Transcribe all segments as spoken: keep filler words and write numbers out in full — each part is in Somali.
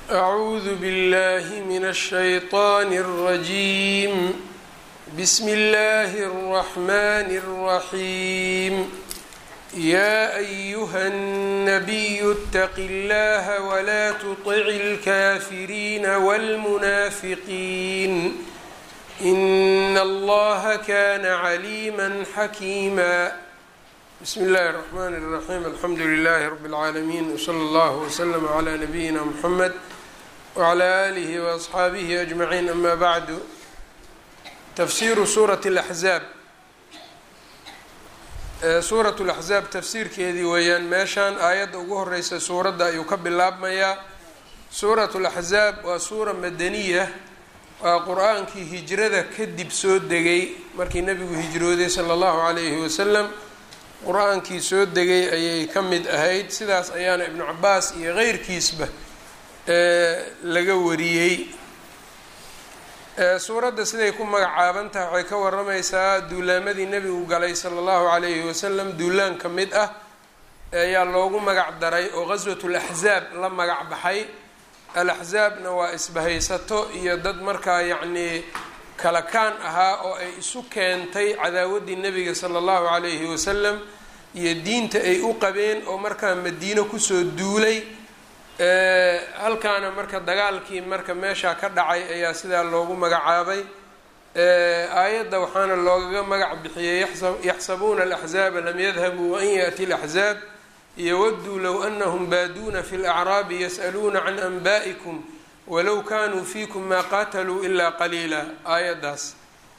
أعوذ بالله من الشيطان الرجيم. بسم الله الرحمن الرحيم. يا أيها النبي اتق الله ولا تطع الكافرين والمنافقين إن الله كان عليما حكيما. بسم الله الرحمن الرحيم. الحمد لله رب العالمين، وصلى الله وسلم على نبينا محمد وعلى آله وأصحaabihi أجمعين. أما بعد، تفسير سورة الأحزاab. suuraة الأحزاab tafsiirkeedii weeyaan. meeshaan aayadda ugu horeysa suuradda ayuu ka bilaabmayaa. suuraة الأحزاab waa suura madaniya, waa qur-aankii hijrada kadib soo degay markii nebigu hijrooday salى الlahu عalayhi wasalam. qur-aankii soo degay ayay ka mid ahayd. sidaas ayaana ibnu cabaas iyo keyrkiisba laga wariyey. suuradda siday ku magacaaban tahay waxay ka waramaysaa duulaamadii nebigu galay sala allahu calayhi wasalam. duulaan ka mid ah ayaa loogu magac daray oo qaswatu laxzaab la magac baxay. alaxzaabna waa isbahaysato iyo dad markaa yacnii kala kaan ahaa oo ay isu keentay cadaawaddii nebiga sala allahu calayhi wasalam iyo diinta ay u qabeen oo markaa madiino kusoo duulay. halkaana marka dagaalkii marka meeshaa ka dhacay ayaa sidaa loogu magacaabay. aayadda waxaana loogaga magac bixiyey yaxsabuuna alaxzaaba lam yadhabuu waan yaأti alaxzaab yowaduu low anahum baaduuna fi lacraabi yas'aluuna can anba'ikum walow kanuu fiikum maa qaataluu ilaa qaliila. aayaddaas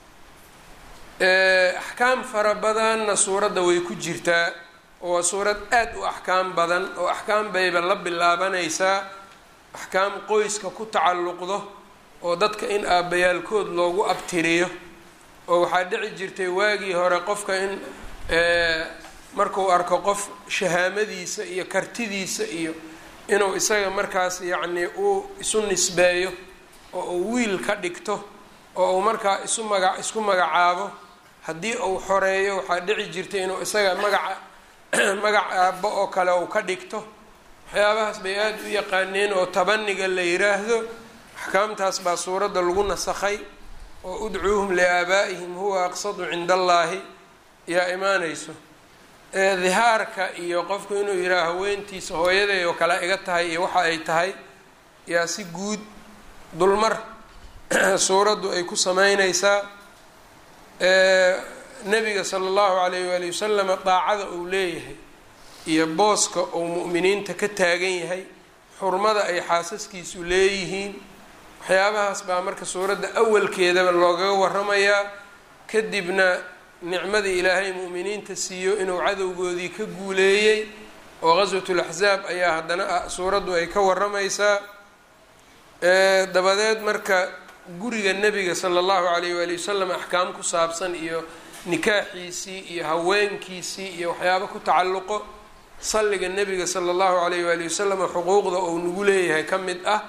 axkaam fara badanna suuradda way ku jirtaa, oo waa suurad aada u axkaam badan oo axkaam bayba la bilaabanaysaa. axkaam qoyska ku tacalluqdo oo dadka in aabbayaalkood loogu abtiriyo, oo waxaa dhici jirtay waagii hore qofka in markuu arko qof shahaamadiisa iyo kartidiisa iyo inuu isaga markaas yacnii uu isu nisbeeyo oo uu wiil ka dhigto oo uu markaa isu maga isku magacaabo. haddii uu xoreeyo waxaa dhici jirtay inuu isaga magaca magac aabbo oo kale uu ka dhigto. waxyaabahaas bay aada u yaqaaneen oo tabaniga la yiraahdo. axkaamtaas baa suuradda lagu nasakhay oo udcuuhum liaabaa'ihim huwa aqsadu cinda allaahi yaa imaanayso. dihaarka iyo qofku inuu yihaaho haweentiisa hooyaday oo kale iga tahay iyo waxa ay tahay yaa si guud dulmar suuraddu ay ku sameynaysaa. nebiga sala allahu calayh waali wasalama daacada uu leeyahay iyo booska uu mu'miniinta ka taagan yahay, xurmada ay xaasaskiisu leeyihiin, waxyaabahaas baa marka suuradda awalkeedaba loogaga waramayaa. kadibna nicmadii ilaahay mu'miniinta siiyo inuu cadowgoodii ka guuleeyey oo qaswatul axzaab ayaa haddana suuraddu ay ka waramaysaa. dabadeed marka guriga nebiga sala allahu calayh waali wasalam axkaam ku saabsan iyo nikaaxiisii iyo haweenkiisii iyo waxyaabo ku tacalluqo. salliga nebiga sala allahu calayh waali wasalam xuquuqda uu nagu leeyahay ka mid ah.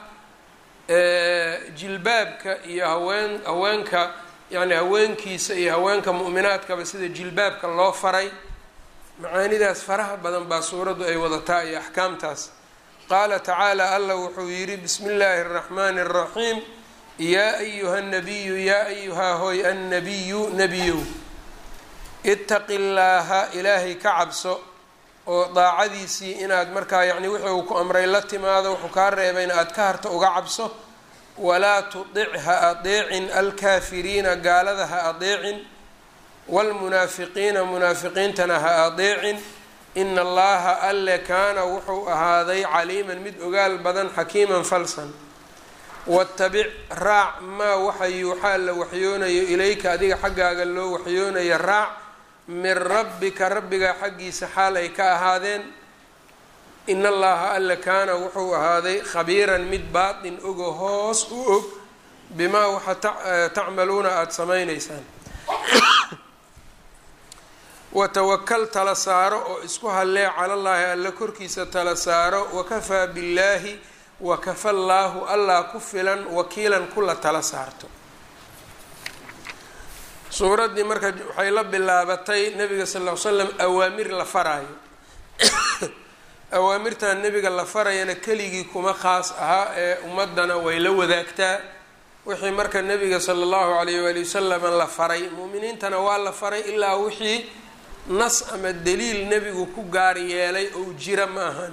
jilbaabka iyo haween haweenka yacni haweenkiisa iyo haweenka mu'minaadkaba sida jilbaabka loo faray. macaanidaas faraha badan baa suuraddu ay wadataa iyo axkaamtaas. qaala tacaala alla wuxuu yidhi bismi illaahi araxmaani araxiim. yaa ayuha nabiyu yaa ayuhaa hoy annabiyu nebiyow ittaqi llaaha ilaahay ka cabso oo daacadiisii inaad markaa yacni wixii uu ku amray la timaado, wuxuu kaa reebayna aada ka harto uga cabso. walaa tudic ha adeecin alkaafiriina gaalada ha adeecin, waalmunaafiqiina munaafiqiintana ha adeecin. ina allaha alle kaana wuxuu ahaaday caliiman mid ogaal badan, xakiiman falsan. watabic raac maa waxa yuuxaa la waxyoonayo ilayka adiga xaggaaga loo waxyoonayo raac min rabbika rabbigaa xaggiisa xaal ay ka ahaadeen. in allaha alle kaana wuxuu ahaaday khabiiran mid baatin ogo hoos u og bimaa waxa tacmaluuna aada samaynaysaan. watawakal tala saaro oo isku hallee calallaahi alle korkiisa tala saaro. wakafaa billaahi wakafa llaahu allah ku filan wakiilan kula tala saarto. suuraddii marka waxay la bilaabatay nabiga sal ll ly slam awaamir la faraayo awaamirtan nebiga la farayana keligii kuma khaas ahaa ee ummadana way la wadaagtaa wixii marka nebiga sala allahu calayh waali wasalam la faray mu'miniintana waa la faray ilaa wixii nas ama daliil nebigu ku gaar yeelay oo jira ma ahani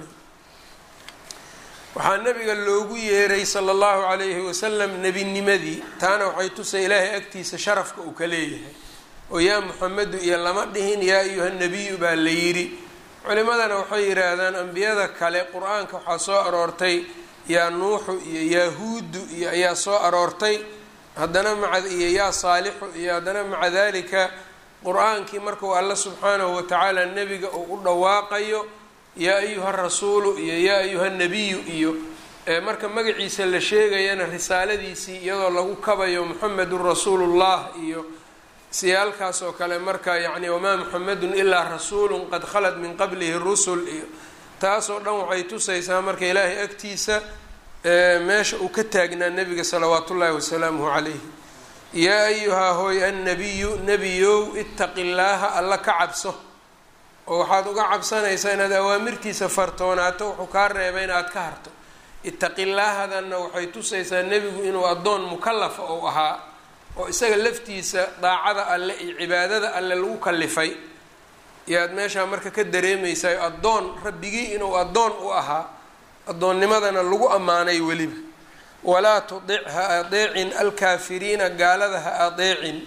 waxaa nebiga loogu yeeray sala allahu calayhi wasalam nebinimadii taana waxay tusay ilaahay agtiisa sharafka uu ka leeyahay oo yaa muxamedu iyo lama dhihin yaa ayuha nabiyu baa la yidhi culimadana waxay yidhaahdaan ambiyada kale qur-aanka waxaa soo aroortay yaa nuuxu iyo yahuudu iyo ayaa soo aroortay haddana maca iyo yaa saalixu iyo haddana maca dalika qur-aankii markuu alla subxaanahu watacaala nebiga uu u dhawaaqayo yaa ayuha rasuulu iyo yaa ayuha nabiyu iyo marka magaciisa la sheegayana risaaladiisii iyadoo lagu kabayo muxamedun rasuulullah iyo siyaalkaas oo kale marka yacni wamaa muxamedun ilaa rasuulun qad khalad min qablihi rusul iyo taasoo dhan waxay tusaysaa marka ilaahay agtiisa meesha uu ka taagnaa nebiga salawaat ullaahi wasalaamuhu calayhi yaa ayuhaa hooy annabiyu nebiyow ittaqi llaaha alla ka cabso oo waxaad uga cabsanaysaa inaad awaamirtiisa fartoonaato wuxuu kaa reebay inaad ka harto ittaqi llaahadanna waxay tusaysaa nebigu inuu addoon mukallafa ou ahaa oo isaga laftiisa daacada alle iyo cibaadada alle lagu kalifay yaad meeshaa marka ka dareemaysaa addoon rabbigii inuu addoon u ahaa addoonnimadana lagu ammaanay weliba walaa tudic ha adeecin alkaafiriina gaalada ha adeecin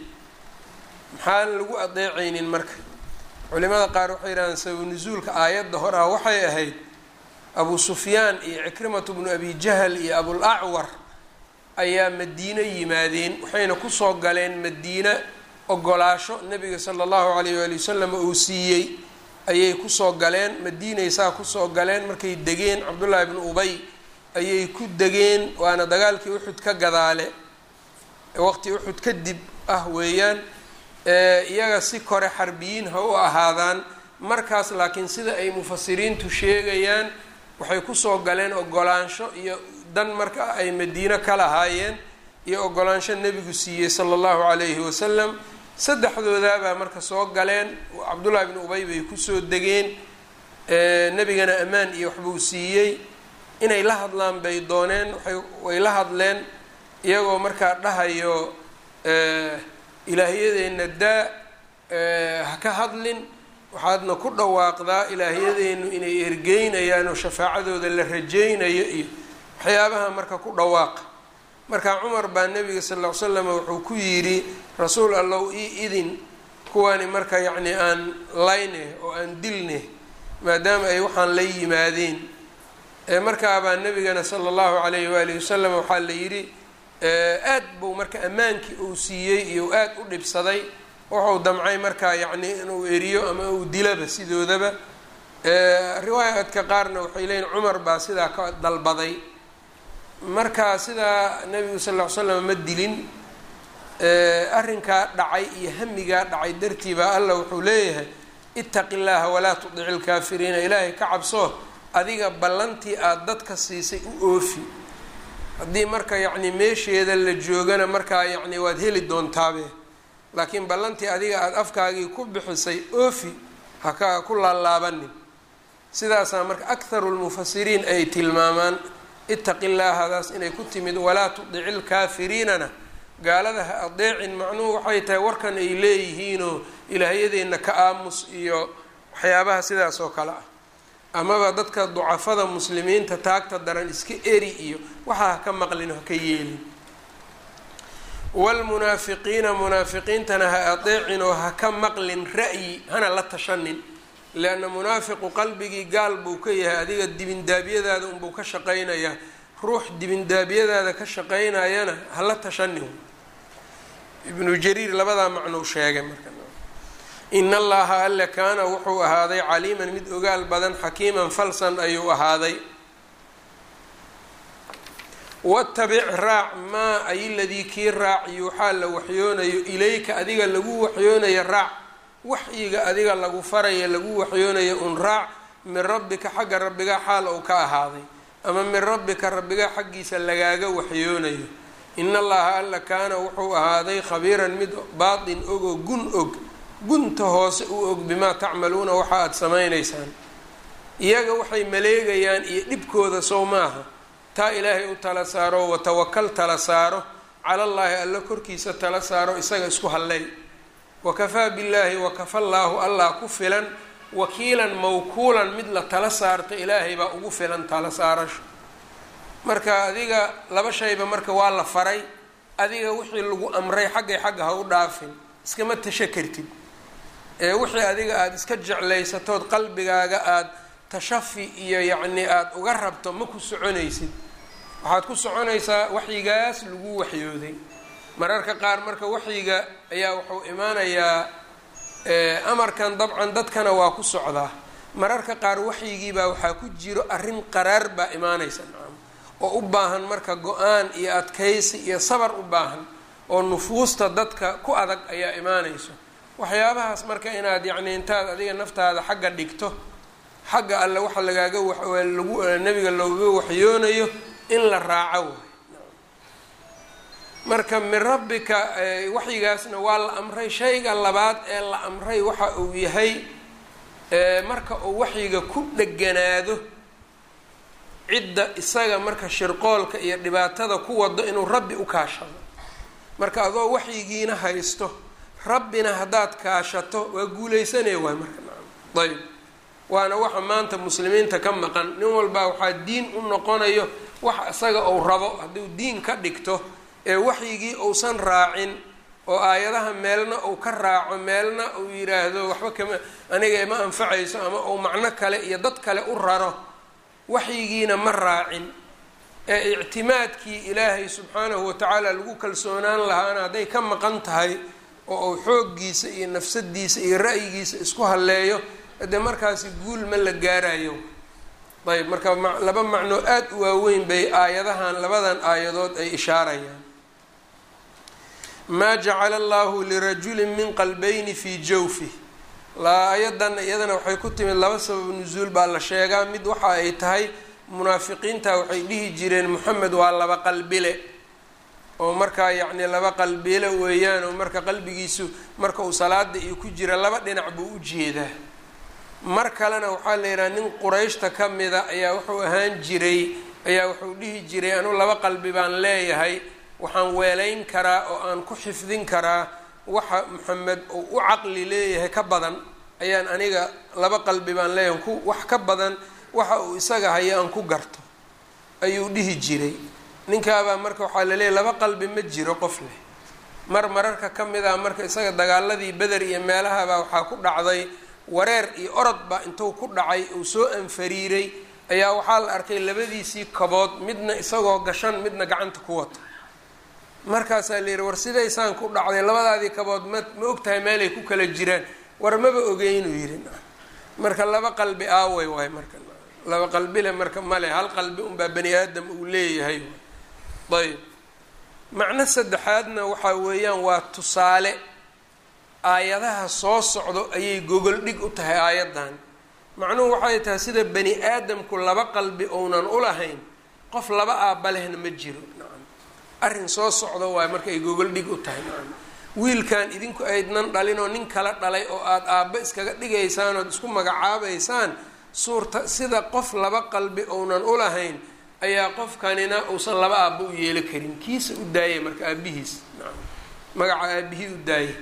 maxaan lagu adeecaynin marka culimada qaar waxay yidhahdaan sababu nusuulka aayadda hore ah waxay ahayd abu sufyaan iyo cikrimatu bnu abi jahl iyo abul acwar ayaa madiino yimaadeen waxayna kusoo galeen madiina ogolaasho nabiga sala allahu calayh waali wasalam uu siiyey ayay kusoo galeen madiinay saa kusoo galeen markay degeen cabdullaahi bnu ubay ayay ku degeen waana dagaalkii uxud ka gadaale waqti uxud kadib ah weeyaan iyaga si kore xarbiyiin ha u ahaadaan markaas laakiin sida ay mufasiriintu sheegayaan waxay kusoo galeen ogolaansho iyo dan marka ay madiino ka lahaayeen iyo ogolaansho nebigu siiyey sala allahu calayhi wasalam saddexdoodaabaa marka soo galeen cabdullaahi bnu ubay bay kusoo degeen nebigana ammaan iyo waxbuu siiyey inay la hadlaan bay dooneen waay way la hadleen iyagoo markaa dhahayo ilaahyadeenna daa ha ka hadlin waxaadna ku dhawaaqdaa ilaahyadeenu inay ergeynayaan oo shafaacadooda la rajaynayo iyo waxyaabaha marka ku dhawaaqa marka cumar baa nebiga sal ll ly slam wuxuu ku yidhi rasuul allow ii idin kuwani marka yacni aan layne oo aan dilne maadaama ay waxaan la yimaadeen markaabaa nebigana sala allahu calayhi waalihi wasalam waxaa la yidhi aad buu marka ammaankii uu siiyey iyo aad u dhibsaday wuxuu damcay markaa yacni inuu eriyo ama uu dilaba sidoodaba riwaayaadka qaarna waxay leeyiin cumar baa sidaa ka dalbaday marka sidaa nebigu sal ll ly slam ma dilin arrinkaa dhacay iyo hamigaa dhacay dartii baa allah wuxuu leeyahay ittaqi llaaha walaa tudici ilkaafiriina ilaahay ka cabso adiga ballantii aada dadka siisay u oofi haddii marka yacni meesheeda la joogana markaa yacni waad heli doontaabe laakiin ballantii adiga aada afkaagii ku bixisay oofi haka ku laalaabanin sidaasaa marka akharu lmufasiriin ay tilmaamaan ittaqi llaahadaas inay ku timid walaa tudici lkaafiriinana gaalada ha adeecin macnuhu waxay tahay warkan ay leeyihiinoo ilaahyadeenna ka aamus iyo waxyaabaha sidaas oo kale ah amaba dadka ducafada muslimiinta taagta daran iska eri iyo waxaa haka maqlin haka yeelin waalmunaafiqiina munaafiqiintana ha adeecin oo haka maqlin ra'yi hana la tashanin leanna munaafiqu qalbigii gaal buu ka yahay adiga dibindaabyadaada unbuu ka shaqaynayaa ruux dibindaabyadaada ka shaqaynayana hala tashanin ibnu jariir labadaa macnou sheegay marka in allaha alle kaana wuxuu ahaaday caliiman mid ogaal badan xakiiman falsan ayuu ahaaday watabic raac maa ay ladii kii raac yuuxaa la waxyoonayo ilayka adiga lagu waxyoonayo raac waxyiga adiga lagu faraya lagu waxyoonayo un raac min rabbika xagga rabbiga xaal ou ka ahaaday ama min rabbika rabbiga xaggiisa lagaaga waxyoonayo in allaha alla kaana wuxuu ahaaday khabiiran mid baatin og oo gun og gunta hoose u og bimaa tacmaluuna waxa aada samaynaysaan iyaga waxay maleegayaan iyo dhibkooda sow maaha taa ilaahay u tala saaro watawakal tala saaro cala allaahi alla korkiisa tala saaro isaga isku hallay wakafaa billaahi wakafa llaahu allah ku filan wakiilan mawkuulan mid la tala saarto ilaahay baa ugu filan tala saarasho marka adiga laba shayba marka waa la faray adiga wixii lagu amray xaggay xagga ha u dhaafin iskama tasha kartid ee wixii adiga aada iska jeclaysatood qalbigaaga aada tashafi iyo yacni aada uga rabto ma ku soconaysid waxaad ku soconaysaa waxyigaas lagu waxyooday mararka qaar marka waxyiga ayaa wuxuu imaanayaa amarkan dabcan dadkana waa ku socdaa mararka qaar waxyigiibaa waxaa ku jiro arrin qaraar baa imaanaysa nacam oo u baahan marka go-aan iyo adkaysi iyo sabar u baahan oo nufuusta dadka ku adag ayaa imaanayso waxyaabahaas marka inaad yacni intaad adiga naftaada xagga dhigto xagga alle waxa lagaaga lagu nabiga loogaga waxyoonayo in la raaco waay marka min rabbika waxyigaasna waa la amray shayga labaad ee la amray waxa uu yahay marka uu waxyiga ku dheganaado cidda isaga marka shirqoolka iyo dhibaatada ku wado inuu rabbi u kaashado marka adoo waxyigiina haysto rabbina haddaad kaashato waa guulaysanaya waay marka nacam ayb waana waxa maanta muslimiinta ka maqan nin walbaa waxaa diin u noqonayo wax isaga uu rabo hadduu diin ka dhigto ee waxyigii uusan raacin oo aayadaha meelna uu ka raaco meelna uu yiraahdo waxba kama aniga ima anfacayso ama uu macno kale iyo dad kale u raro waxyigiina ma raacin ee ictimaadkii ilaahay subxaanahu watacaala lagu kalsoonaan lahaana hadday ka maqan tahay oo uu xooggiisa iyo nafsadiisa iyo ra'yigiisa isku halleeyo dee markaasi guul ma la gaarayo ayb marka laba macnoo aada u waaweyn bay aayadahan labadan aayadood ay ishaarayaan maa jacala allahu lirajulin min qalbayni fii jawfih aayadan iyadana waxay ku timid laba sabab nusuul baa la sheegaa mid waxa ay tahay munaafiqiinta waxay dhihi jireen moxamed waa laba qalbile oo markaa yacni laba qalbile weeyaan oo marka qalbigiisu marka uu salaada iyo ku jira laba dhinac buu u jeedaa mar kalena waxaa la yidhaha nin qurayshta ka mida ayaa wuxuu ahaan jiray ayaa wuxuu dhihi jiray anu laba qalbi baan leeyahay waxaan weelayn karaa oo aan ku xifdin karaa waxa moxamed uu u caqli leeyahay ka badan ayaan aniga laba qalbi baan leeyahay ku wax ka badan waxa uu isaga haya aan ku garto ayuu dhihi jiray ninkaabaa marka waxaa la leeyahay laba qalbi ma jiro qof leh mar mararka ka mid ah marka isaga dagaaladii beder iyo meelahabaa waxaa ku dhacday wareer iyo orod baa intuu ku dhacay uu soo anfariiray ayaa waxaa la arkay labadiisii kabood midna isagoo gashan midna gacanta ku wato markaasaa la yidhi war sidaysaan ku dhacday labadaadii kabood ma ma ogtahay meelay ku kala jiraan war maba ogeynuu yidhi marka laba qalbi aaway waay marka laba qalbile marka male hal qalbi unbaa bani aadam uu leeyahay ayb macno saddexaadna waxaa weeyaan waa tusaale aayadaha soo socdo ayay gogol dhig u tahay aayaddan macnuhu waxay tahay sida bani aadamku laba qalbi ounan u lahayn qof laba aabba lehna ma jiro nacam arrin soo socdo waay marka ay gogol dhig u tahay nacam wiilkan idinku aydnan dhalin oo nin kala dhalay oo aada aabba iskaga dhigaysaan ood isku magacaabaysaan suurta sida qof laba qalbi ounan u lahayn ayaa qofkanina uusan laba aabba u yeelo karin kiisa u daayay marka aabihiis nacam magaca aabihii u daayay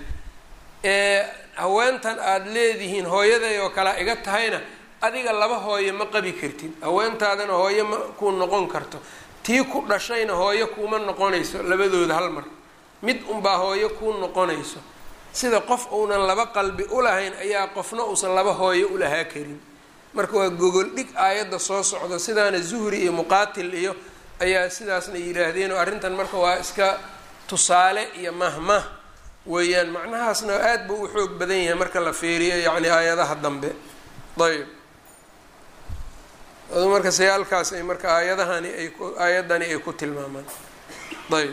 ee haweentan aada leedihiin hooyaday oo kale iga tahayna adiga laba hooyo ma qabi kartid haweentaadana hooyo ma kuu noqon karto tii ku dhashayna hooyo kuuma noqonayso labadooda hal mar mid unbaa hooyo kuu noqonayso sida qof uunan laba qalbi u lahayn ayaa qofna uusan laba hooyo u lahaa karin marka waa gogol dhig aayadda soo socda sidaana zuhri iyo muqaatil iyo ayaa sidaasna yidhaahdeen oo arrintan marka waa iska tusaale iyo mahmah weeyaan macnahaasna aada buu u xoog badan yahay marka la fiiriyo yacni aayadaha dambe ayb adu marka sayaalkaas ay marka aayadahani ay ku aayaddani ay ku tilmaamaan ayb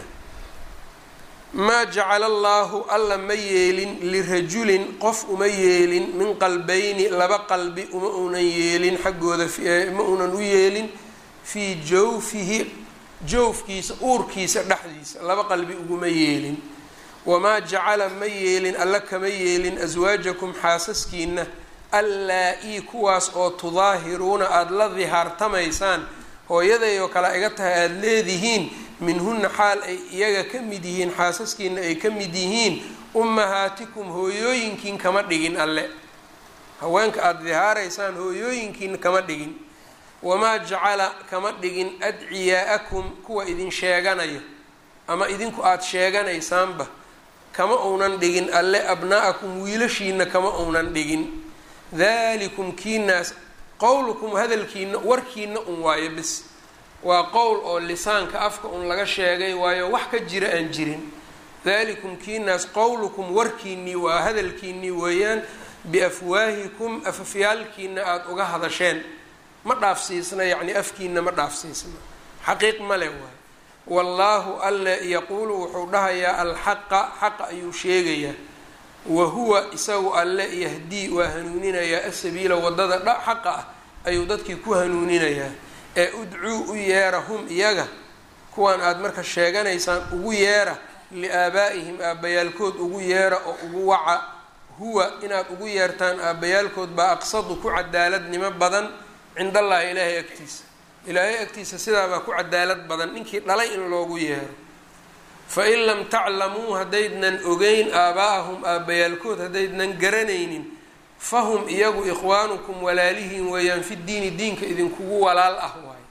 maa jacala allaahu alla ma yeelin lirajulin qof uma yeelin min qalbayni laba qalbi uma unan yeelin xaggooda ma unan u yeelin fii jawfihi jawfkiisa uurkiisa dhexdiisa laba qalbi uguma yeelin wamaa jacala ma yeelin alla kama yeelin aswaajakum xaasaskiina allaa-ii kuwaas oo tudaahiruuna aada la dihaartamaysaan hooyaday oo kale iga tahay aada leedihiin minhunna xaal ay iyaga ka mid yihiin xaasaskiina ay ka mid yihiin ummahaatikum hooyooyinkiin kama dhigin alle haweenka aada dihaaraysaan hooyooyinkiina kama dhigin wamaa jacala kama dhigin adciyaa-akum kuwa idin sheeganayo ama idinku aada sheeganaysaanba kama uunan dhigin alle abnaa-akum wiilashiina kama uunan dhigin dalikum kiinaas qowlukum hadalkiina warkiina un waayo bis waa qowl oo lisaanka afka un laga sheegay waayo wax ka jira aan jirin dalikum kiinaas qowlukum warkiinii waa hadalkiinii weeyaan biafwaahikum afafyaalkiina aada uga hadasheen ma dhaafsiisna yacni afkiina ma dhaafsiisna xaqiiq male waayo wallaahu alle yaquulu wuxuu dhahayaa alxaqa xaqa ayuu sheegayaa wahuwa isagu alle yahdii waa hanuuninayaa asabiila wadada dha xaqa ah ayuu dadkii ku hanuuninayaa ee udcuu u yeera hum iyaga kuwan aada marka sheeganaysaan ugu yeera liaabaa'ihim aabbayaalkood ugu yeera oo ugu waca huwa inaad ugu yeertaan aabbayaalkood baa aqsadu ku cadaaladnimo badan cinda allaahi ilaahay agtiisa ilaahay agtiisa sidaabaa ku cadaalad badan ninkii dhalay in loogu yeero fain lam taclamuu haddaydnan ogeyn aabaa'ahum aabbayaalkood haddaydnan garanaynin fahum iyagu ikhwaanukum walaalihiin weeyaan fi diini diinka idinkugu walaal ah waaye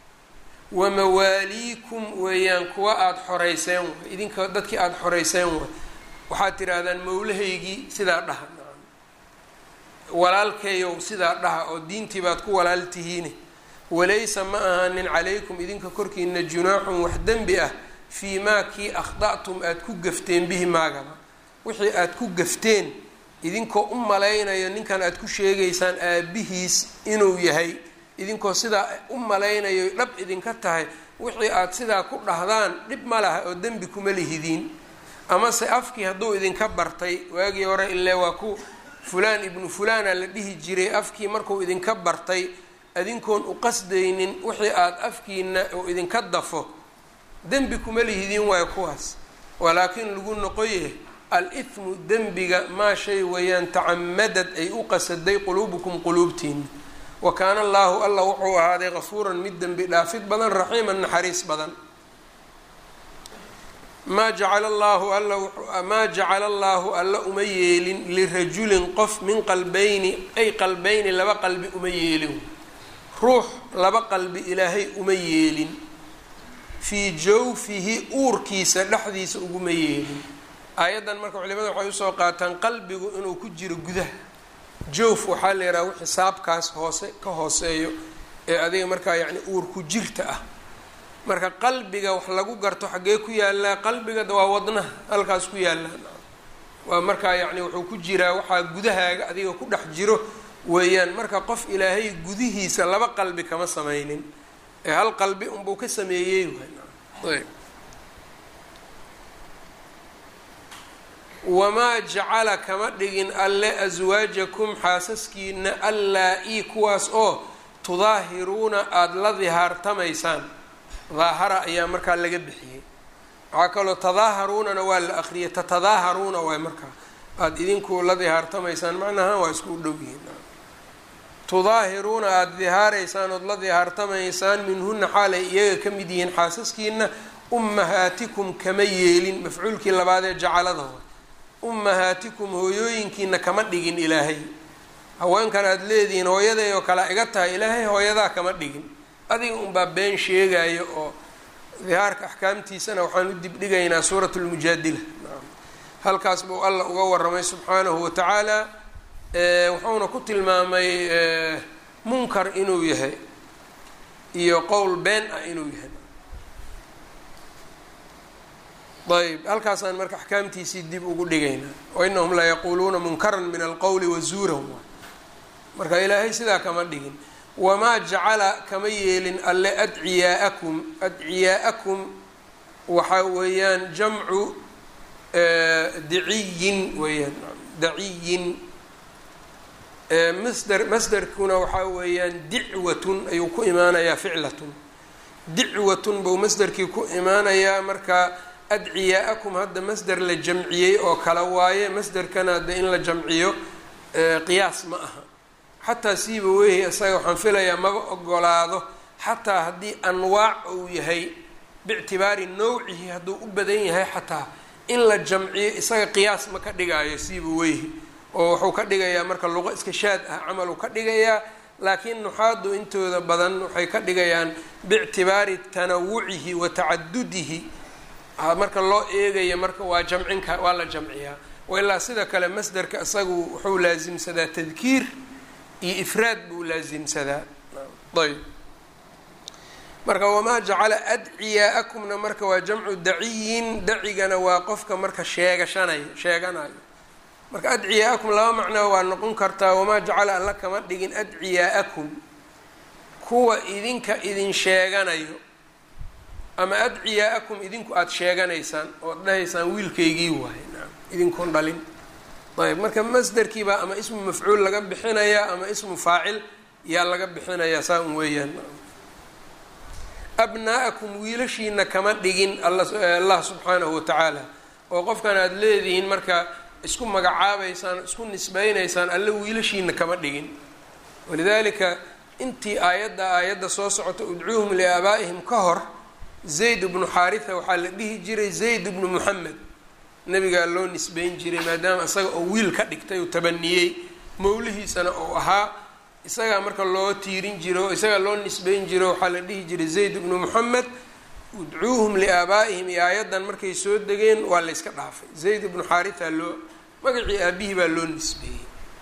wamawaaliikum weeyaan kuwa aada xoreyseen waay idinka dadkii aada xoreyseen waay waxaad tidhaahdaan mawlahaygii sidaa dhaha walaalkeeyow sidaa dhaha oo diintii baad ku walaal tihiine walaysa ma ahaanin calaykum idinka korkiina junaaxun wax dembi ah fii maa kii akhda'tum aada ku gafteen bihi maagaba wixii aada ku gafteen idinkoo u malaynayo ninkan aada ku sheegaysaan aabihiis inuu yahay idinkoo sidaa u malaynayo dhab idinka tahay wixii aada sidaa ku dhahdaan dhib ma laha oo dembi kuma lihidiin amase afkii hadduu idinka bartay waagii hore illee waa ku fulaan ibnu fulaana la dhihi jiray afkii markuu idinka bartay adinkoon u qasdaynin wixii aada afkiina oo idinka dafo dembi kuma lihidiin waayo kuwaas walaakiin lagu noqoye al-ithmu dembiga maa shay weeyaan tacamadad ay u qasaday quluubukum quluubtiina wa kaana allaahu alla wuxuu ahaaday gafuuran mid dembi dhaafid badan raxiiman naxariis badan maa jacala allaahu alla maa jacala allaahu alla uma yeelin lirajulin qof min qalbayni ay qalbayni laba qalbi uma yeelin ruux laba qalbi ilaahay uma yeelin fii jawfihi uurkiisa dhexdiisa uguma yeelin aayaddan marka culimada waxay usoo qaataan qalbigu inuu ku jiro gudaha jawf waxaa la yidhaha wixii saabkaas hoose ka hooseeyo ee adiga markaa yacni uur ku jirta ah marka qalbiga wax lagu garto xaggee ku yaallaa qalbigada waa wadnaha halkaas ku yaallaa waa markaa yacni wuxuu ku jiraa waxaa gudahaaga adiga ku dhex jiro weeyaan marka qof ilaahay gudihiisa laba qalbi kama sameynin ee hal qalbi unbuu ka sameeyey ayb wamaa jacala kama dhigin alle aswaajakum xaasaskiina allaa-ii kuwaas oo tudaahiruuna aada la dihaartamaysaan daahara ayaa markaa laga bixiyey waxaa kaloo tadaaharuunana waa la akriyay tatadaaharuuna waay markaa aada idinku la dihaartamaysaan macnaha waa isku dhow yihiin tudaahiruuna aada dihaaraysaan ood la dihaartamaysaan minhuna xaalay iyaga ka mid yihiin xaasaskiina ummahaatikum kama yeelin mafcuulkii labaad ee jacalada waay ummahaatikum hooyooyinkiina kama dhigin ilaahay haweenkan aada leedihiin hooyaday oo kale iga tahay ilaahay hooyadaa kama dhigin adiga unbaa been sheegayo oo dihaarka axkaamtiisana waxaan u dibdhigaynaa suurat lmujaadila halkaas buu alla uga waramay subxaanahu watacaala wuxuuna ku tilmaamay munkar inuu yahay iyo qowl been ah inuu yahay ayb halkaasaan marka axkaamtiisii dib ugu dhigaynaa wainahum la yaquuluuna munkaran min alqowli wazuuran marka ilaahay sidaa kama dhigin wamaa jacala kama yeelin alle adciyaa-akum adciyaa-akum waxaa weeyaan jamcu daciyin weeyaan daciyin masder masderkuna waxaa weeyaan dicwatun ayuu ku imaanayaa ficlatun dicwatun buu masderkii ku imaanayaa marka adciyaa-akum hadda masder la jamciyey oo kala waaye masderkana hadda in la jamciyo qiyaas ma aha xataa siiba weyhi isaga waxaan filayaa maba ogolaado xataa haddii anwaac uu yahay biictibaari nawcihi hadduu u badan yahay xataa in la jamciyo isaga qiyaas ma ka dhigaayo siiba weyhi oo wuxuu ka dhigayaa marka luqo iska shaad ah camal uu ka dhigayaa laakiin nuxaadu intooda badan waxay ka dhigayaan biictibaari tanawucihi wa tacadudihi marka loo eegayo marka waa jamcinka waa la jamciyaa wailaa sida kale masderka isagu wuxuu laasimsadaa tadkiir iyo ifraad buu laasimsadaa ayb marka wamaa jacala adciyaa'akumna marka waa jamcu daciyin dacigana waa qofka marka sheegashanayo sheeganayo marka adciyaa'akum laba macnaa waa noqon kartaa wamaa jacala alla kama dhigin adciyaa'akum kuwa idinka idin sheeganayo ama adciyaa'akum idinku aada sheeganaysaan ood dhahaysaan wiilkaygii waaye naam idinkoon dhalin ayb marka masderkiibaa ama ismu mafcuul laga bixinayaa ama ismu faacil yaa laga bixinayaa saa un weeyaan abnaa'akum wiilashiina kama dhigin allah subxaanahu watacaala oo qofkan aada leedihiin marka isku magacaabaysaan isku nisbaynaysaan alle wiilashiina kama dhigin walidaalika intii aayadda aayadda soo socota udcuuhum liaabaa'ihim ka hor zayd bnu xaaritha waxaa la dhihi jiray zayd bnu muxamed nabigaa loo nisbeyn jiray maadaama isaga oo wiil ka dhigtay uu tabaniyey mawlihiisana oo ahaa isagaa marka loo tiirin jiro isagaa loo nisbeyn jiro waxaa la dhihi jiray zayd bnu muxamed udcuuhum liaabaa'ihim iyo aayaddan markay soo degeen waa layska dhaafay zayd bnu xaaritha loo magacii aabihii baa loo nisbeeyey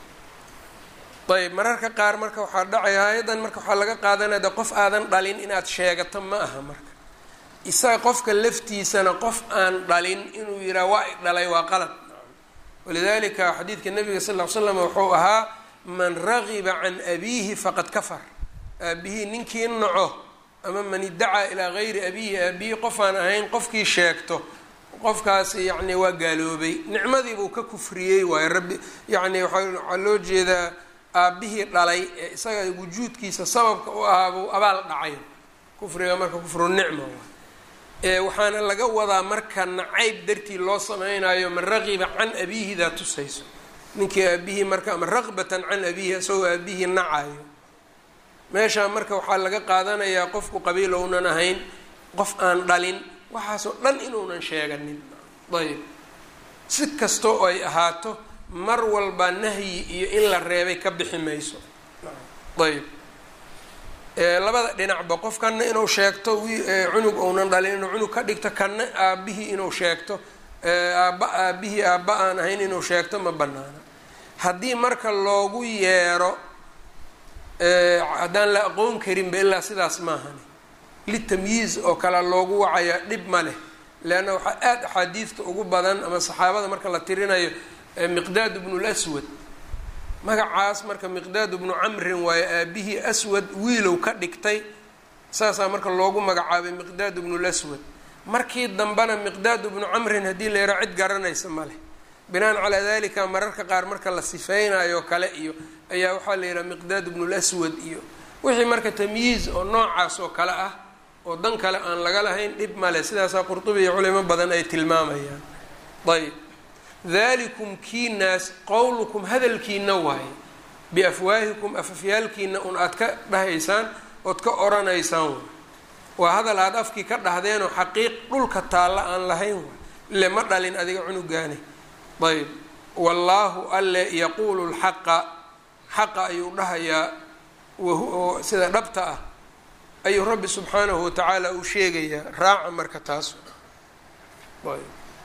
ayb mararka qaar marka waxaa dhacaya aayaddan marka waxaa laga qaadanaya de qof aadan dhalin inaad sheegato ma aha marka isaga qofka laftiisana qof aan dhalin inuu yihaha waa i dhalay waa qalad walidalika xadiidka nabiga sal ll ly slam wuxuu ahaa man ragiba can abiihi faqad kafar aabihii ninkii naco ama man idacaa ilaa gayri abiihi aabihii qof aan ahayn qofkii sheegto qofkaasi yacni waa gaaloobay nicmadiibuu ka kufriyey waayo rabbi yacni waxaa loo jeedaa aabbihii dhalay ee isaga wujuudkiisa sababka u ahaabuu abaal dhacay kufriga marka kufru nicma ee waxaana laga wadaa marka nacayb dartii loo sameynayo man raqiba can abiihidaa tusayso ninkii aabihii marka ama raqbatan can abiihi isagoo aabihii nacayo meeshaa marka waxaa laga qaadanayaa qofku qabiil ounan ahayn qof aan dhalin waxaasoo dhan inuunan sheeganin ayb si kastoo ay ahaato mar walba nahyi iyo in la reebay ka bixi mayso ayb labada dhinacba qof kana inuu sheegto cunug ounan dhalin inuu cunug ka dhigto kana aabihii inuu sheegto aabba aabihii aabba aan ahayn inuu sheegto ma banaana haddii marka loogu yeero haddaan la aqoon karinba ilaa sidaas maahani litamyiiz oo kale loogu wacayaa dhib ma leh leanna waxaa aada axaadiidta ugu badan ama saxaabada marka la tirinayo miqdaad bnu lswad magacaas marka miqdaad bnu camrin waayo aabihii aswad wiilow ka dhigtay saasaa marka loogu magacaabay miqdaad bnu lswad markii dambena miqdaad bnu camrin haddii la yaro cid garanaysa ma leh binaan calaa dalika mararka qaar marka la sifeynayo kale iyo ayaa waxaa la yidhaha miqdaad bnu lswad iyo wixii marka tamyiiz oo noocaas oo kale ah oo dan kale aan laga lahayn dhib male sidaasaa qurtubi iyo culimo badan ay tilmaamayaan ayb dalikum kiinaas qowlukum hadalkiina waaye biafwaahikum afafyaalkiina un aad ka dhahaysaan ood ka oranaysaan waay waa hadal aada afkii ka dhahdeenoo xaqiiq dhulka taalla aan lahayn waay ile ma dhalin adiga cunugaane ayb wallaahu alle yaquulu lxaqa xaqa ayuu dhahayaa oo sida dhabta ah ayuu rabbi subxaanahu watacaala uu sheegayaa raaca marka taas ayb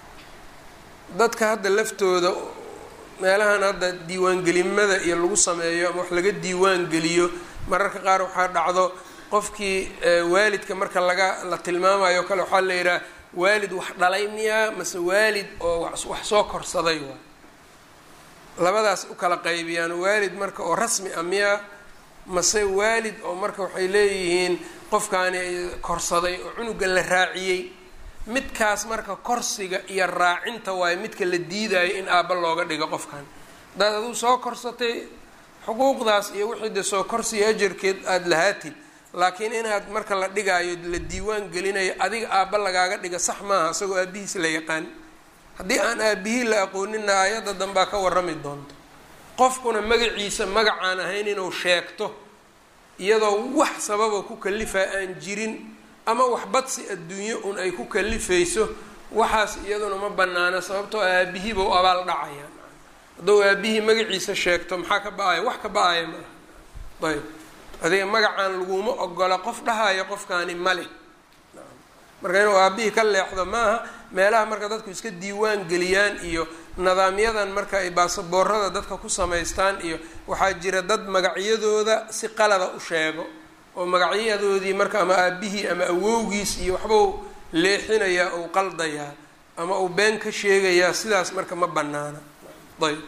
dadka hadda laftooda meelahan hadda diiwaangelimada iyo lagu sameeyo ama wax laga diiwaan geliyo mararka qaar waxaa dhacdo qofkii waalidka marka laga la tilmaamayo kale waxaa la yidhaha waalid wax dhalay miyaa mase waalid oo wax soo korsaday waay labadaas u kala qaybiyaan waalid marka oo rasmi ah miyaa mase waalid oo marka waxay leeyihiin qofkaani korsaday oo cunuga la raaciyey midkaas marka korsiga iyo raacinta waayo midka la diidayo in aabba looga dhigo qofkan hadaad aduu soo korsatay xuquuqdaas iyo wixii de soo korsiga ajarkeed aada lahaatid laakiin inaad marka la dhigaayo la diiwaan gelinayo adiga aabba lagaaga dhiga sax maaha isagoo aabihiis la yaqaan haddii aan aabihii la aqoonina aayadda danbaa ka warrami doonto qofkuna magaciisa magacaan ahayn inuu sheegto iyadoo wax sababa ku kalifaa aan jirin ama wax badsi adduunyo un ay ku kalifayso waxaas iyaduna ma banaana sababtoo aabihiiba u abaal dhacaya hadduu aabihii magaciisa sheegto maxaa ka ba-aya wax ka ba-aya maaha ayb adiga magacaan laguma ogola qof dhahaya qofkaani male marka inuu aabihii ka leexdo maaha meelaha marka dadku iska diiwaan geliyaan iyo nidaamyadan marka ay baasaboorada dadka ku samaystaan iyo waxaa jira dad magacyadooda si qalada u sheego oo magacyadoodii marka ama aabihii ama awowgiis iyo waxbau leexinayaa ou qaldayaa ama uu been ka sheegayaa sidaas marka ma banaana ayb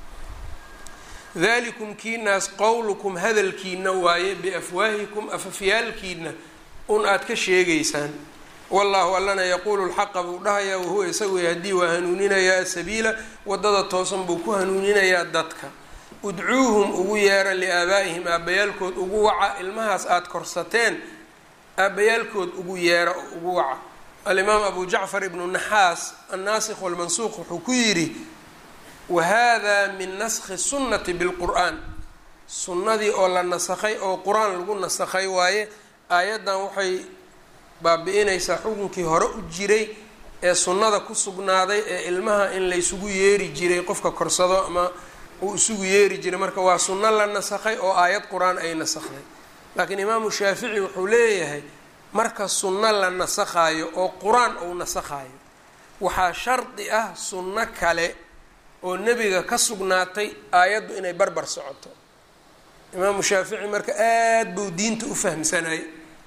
dalikum kiinaas qowlukum hadalkiina waaye biafwaahikum afafyaalkiina un aad ka sheegaysaan wallahu allana yaquulu lxaqa buu dhahayaa wahuwa isagu yahdii waa hanuuninayaa asabiila wadada toosan buu ku hanuuninayaa dadka udcuuhum ugu yeera liaabaa'ihim aabbayaalkood ugu waca ilmahaas aada korsateen aabbayaalkood ugu yeera oo ugu waca alimaam abu jacfar ibnu naxaas annaasikh walmansuuq wuxuu ku yidhi wahada min naskhi sunnati bilqur'aan sunnadii oo la nasakhay oo qur-aan lagu nasakhay waaye aayaddan waxay baabi-inaysaa xukunkii hore u jiray ee sunnada ku sugnaaday ee ilmaha in laysugu yeeri jiray qofka korsado ama uu isugu yeeri jiray marka waa sunno la nasakhay oo aayad qur-aan ay nasakhday laakiin imaamu shaafici wuxuu leeyahay marka sunno la nasakhaayo oo qur-aan uu nasakhaayo waxaa shardi ah sunno kale oo nebiga ka sugnaatay aayaddu inay barbar socoto imaamu shaafici marka aada buu diinta u fahamsanay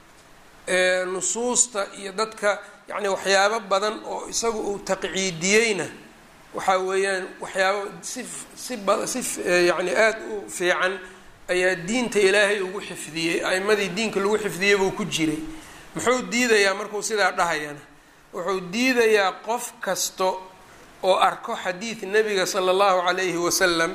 nusuusta iyo dadka yacni waxyaabo badan oo isagu uu taqciidiyeyna waxaa weeyaan waxyaabo si si ba si yacni aada u fiican ayaa diinta ilaahay ugu xifdiyey a'imadii diinka lagu xifdiyey buu ku jiray muxuu diidayaa markuu sidaa dhahayana wuxuu diidayaa qof kasto oo arko xadiid nebiga sala allahu calayhi wasalam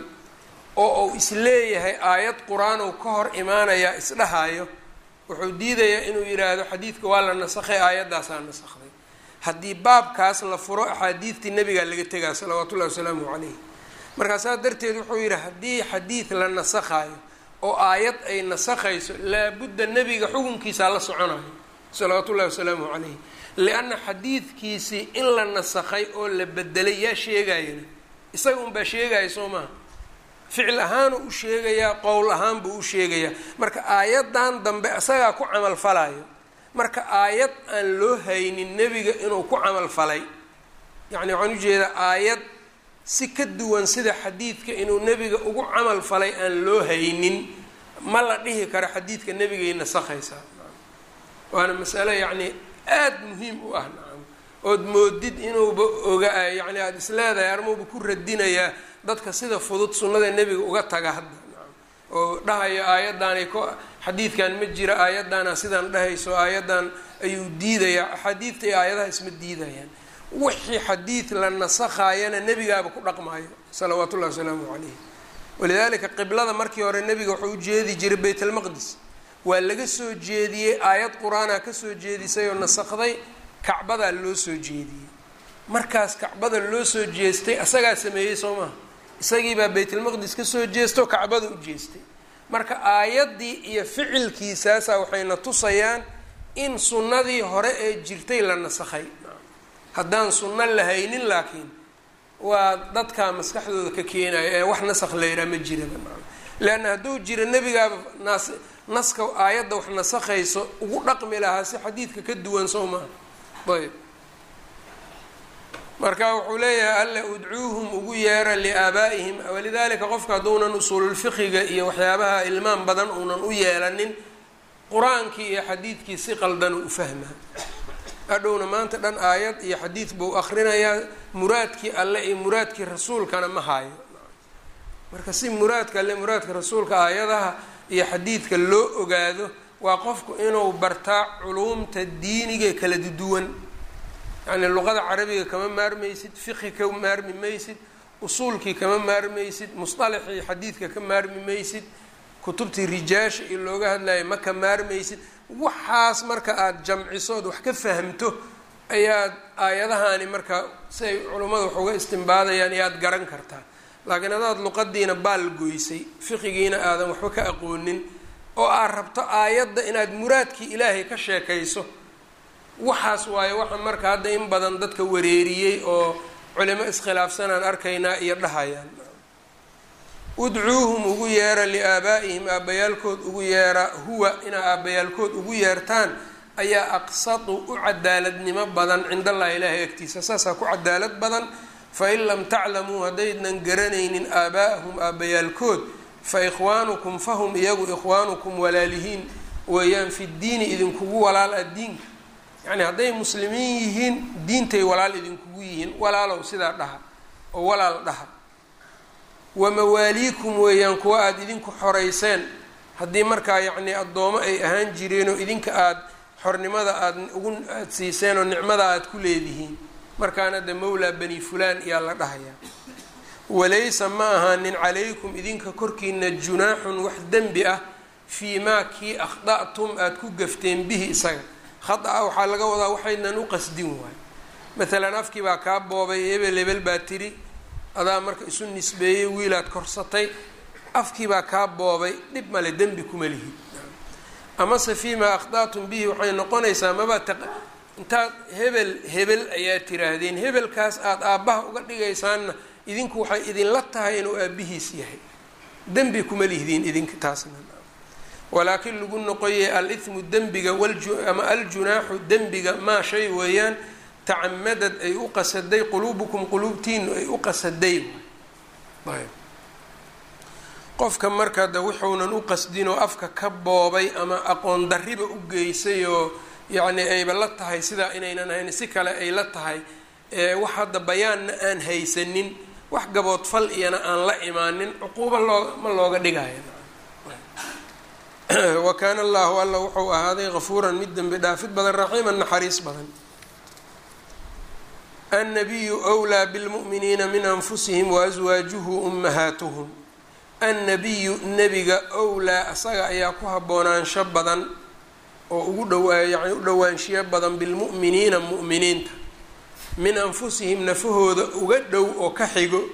oo uu isleeyahay aayad qur-aan uu ka hor imaanayaa isdhahayo wuxuu diidayaa inuu yidhaahdo xadiidka waa la nasakhay aayaddaasaa nasakhday haddii baabkaas la furo axaadiidtii nebigaa laga tegaa salawaatu ullahi wasalaamu calayh markaa saas darteed wuxuu yidhi haddii xadiid la nasakhayo oo aayad ay nasakhayso laabudda nebiga xukunkiisaa la soconayo salawaatu ullahi wasalaamu calayh lianna xadiidkiisii in la nasakhay oo la bedelay yaa sheegayana isaga unbaa sheegaya soo maha ficil ahaanu u sheegayaa qowl ahaan buu u sheegayaa marka aayaddan dambe isagaa ku camal falayo marka aayad aan loo haynin nebiga inuu ku camal falay yacni waxaan ujeedaa aayad si ka duwan sida xadiidka inuu nebiga ugu camal falay aan loo haynin ma la dhihi karo xadiidka nebigay nasakhaysaa waana masalo yacni aada muhiim u ah nacam ood moodid inuuba oga yacni aada isleedahay armuuba ku radinayaa dadka sida fudud sunnada nebiga uga taga hadda nacam oo dhahaya aayaddaanay ko xadiidkan ma jira aayaddaana sidaan dhahayso aayaddan ayuu diidayaa axaadiidta iyo aayadaha isma diidayaan wixii xadiid la nasakhaayana nebigaaba ku dhaqmaayo salawaatu ullahi wasalaamu calayh walidaalika qiblada markii hore nebiga wuxuu u jeedi jiray bayt almaqdis waa laga soo jeediyey aayad qur-aanaa kasoo jeedisay oo nasakhday kacbadaa loo soo jeediyey markaas kacbada loo soo jeestay asagaa sameeyey soo maha isagiibaa baytalmaqdis kasoo jeestoo kacbada u jeestay marka aayaddii iyo ficilkiisaasa waxayna tusayaan in sunnadii hore ee jirtay la nasakhay haddaan sunno la haynin laakiin waa dadkaa maskaxdooda ka keenaya ee wax nasakh la yidhaha ma jiraba leanna hadduu jiro nebigaaba naas naska aayadda wax nasakhayso ugu dhaqmi lahaa si xadiidka ka duwan soo maha ayb marka wuxuu leeyahay alla udcuuhum ugu yeera liaabaa'ihim walidaalika qofka hadduunan usuululfiqiga iyo waxyaabaha ilmaan badan uunan u yeelanin qur-aankii iyo xadiidkii si qaldan u fahmaa hadhowna maanta dhan aayad iyo xadiid buu akrinayaa muraadkii alle iyo muraadkii rasuulkana ma hayo marka si muraadka alle muraadka rasuulka aayadaha iyo xadiidka loo ogaado waa qofku inuu bartaa culuumta diiniga kala duwan yacni luqada carabiga kama maarmaysid fiqhi ka maarmi maysid usuulkii kama maarmaysid musطalaxii xadiidka ka maarmi maysid kutubtii rijaasha iyo looga hadlayo ma ka maarmaysid waxaas marka aada jamcisood wax ka fahamto ayaad aayadahaani marka siay culummada wax uga istimbaadayaan iyo aada garan kartaa laakiin hadaad luqadiina baal goysay fiqigiina aadan waxba ka aqoonin oo aad rabto aayadda inaad muraadkii ilaahay ka sheekayso waxaas waaye waxa marka hadda in badan dadka wareeriyey oo culimo iskhilaafsanaan arkaynaa iyo dhahayaan udcuuhum ugu yeera liaabaa'ihim aabbayaalkood ugu yeera huwa inaa aabbayaalkood ugu yeertaan ayaa aqsatu u cadaaladnimo badan cinda allahi ilaahay agtiisa saasaa ku cadaalad badan fain lam taclamuu haddaydnan garanaynin aabaa'ahum aabbayaalkood fa ikhwaanukum fahum iyagu ikhwaanukum walaalihiin weeyaan fi ddiini idinkugu walaal ah diinka yacni hadday muslimiin yihiin diintay walaal idinkugu yihiin walaalow sidaa dhaha oo walaal dhaha wamawaaliikum weeyaan kuwa aada idinku xoreyseen haddii markaa yacnii addoomo ay ahaan jireenoo idinka aada xornimada aada ugu aada siiseen oo nicmada aada ku leedihiin markaana de mawlaa bani fulaan iyaa la dhahayaa walaysa ma ahaanin calaykum idinka korkiina junaaxun wax dembi ah fii maa kii akhda'tum aada ku gafteen bihi isaga khada-a waxaa laga wadaa waxaynan u qasdin waayo maalan afkii baa kaa boobay hebel hebel baa tiri adaa marka isu nisbeeyey wiilaad korsatay afkii baa kaa boobay dhib male dembi kuma lihid amase fii maa akhda'tum bihi waxay noqonaysaa maba ta intaad hebel hebel ayaa tiraahdeen hebelkaas aada aabbaha uga dhigaysaanna idinku waxay idinla tahay inuu aabbihiis yahay dembi kuma lihdiin idinka taasna walaakiin lagu noqoyay al-ithmu dembiga ama aljunaaxu dembiga maa shay weeyaan tacamadad ay u qasaday quluubukum quluubtiinu ay u qasaday ayb qofka marka de wuxuunan u qasdinoo afka ka boobay ama aqoon darriba u geysay oo yacni ayba la tahay sidaa inaynan ahayn si kale ay la tahay wax hadda bayaanna aan haysanin wax gaboodfal iyana aan la imaanin cuquubo loo ma looga dhigaya wa kaana allahu alla wuxuu ahaaday gafuuran mid dembi dhaafid badan raxiiman naxariis badan annabiyu wlaa bilmu'miniina min anfusihim waaswaajuhu ummahaatuhum annabiyu nebiga owlaa asaga ayaa ku haboonaansho badan oo ugu dhawaa yani u dhowaanshiyo badan bilmu'miniina mu'miniinta min anfusihim nafahooda uga dhow oo ka xigo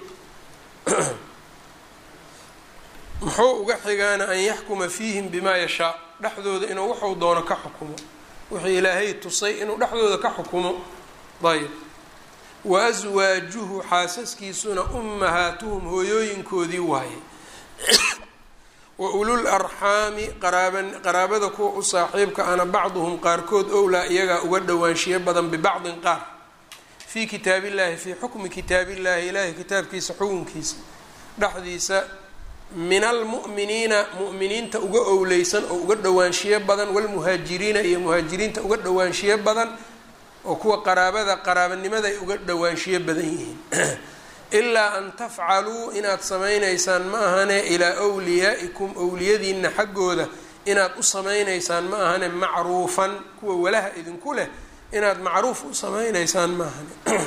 muxuu uga xigaana an yaxkuma fiihim bimaa yashaa dhexdooda inuu waxuu doono ka xukumo wixii ilaahay tusay inuu dhexdooda ka xukumo ayb wa aswaajuhu xaasaskiisuna ummahaatuhum hooyooyinkoodii waaye wa ulul arxaami qaraaba qaraabada kuwa u saaxiibka ana bacduhum qaarkood owlaa iyagaa uga dhowaanshiyo badan bibacdin qaar fii kitaabillahi fii xukmi kitaabillahi ilaahay kitaabkiisa xukunkiisa dhexdiisa min almu'miniina mu'miniinta uga owleysan oo uga dhowaanshiyo badan walmuhaajiriina iyo muhaajiriinta uga dhowaanshiyo badan oo kuwa qaraabada qaraabanimada ay uga dhowaanshiyo badan yihiin ilaa an tafcaluu inaad samaynaysaan ma ahane ilaa wliyaa'ikum owliyadiina xaggooda inaad u samaynaysaan ma ahane macruufan kuwa walaha idinku leh inaad macruuf u samaynaysaan ma ahane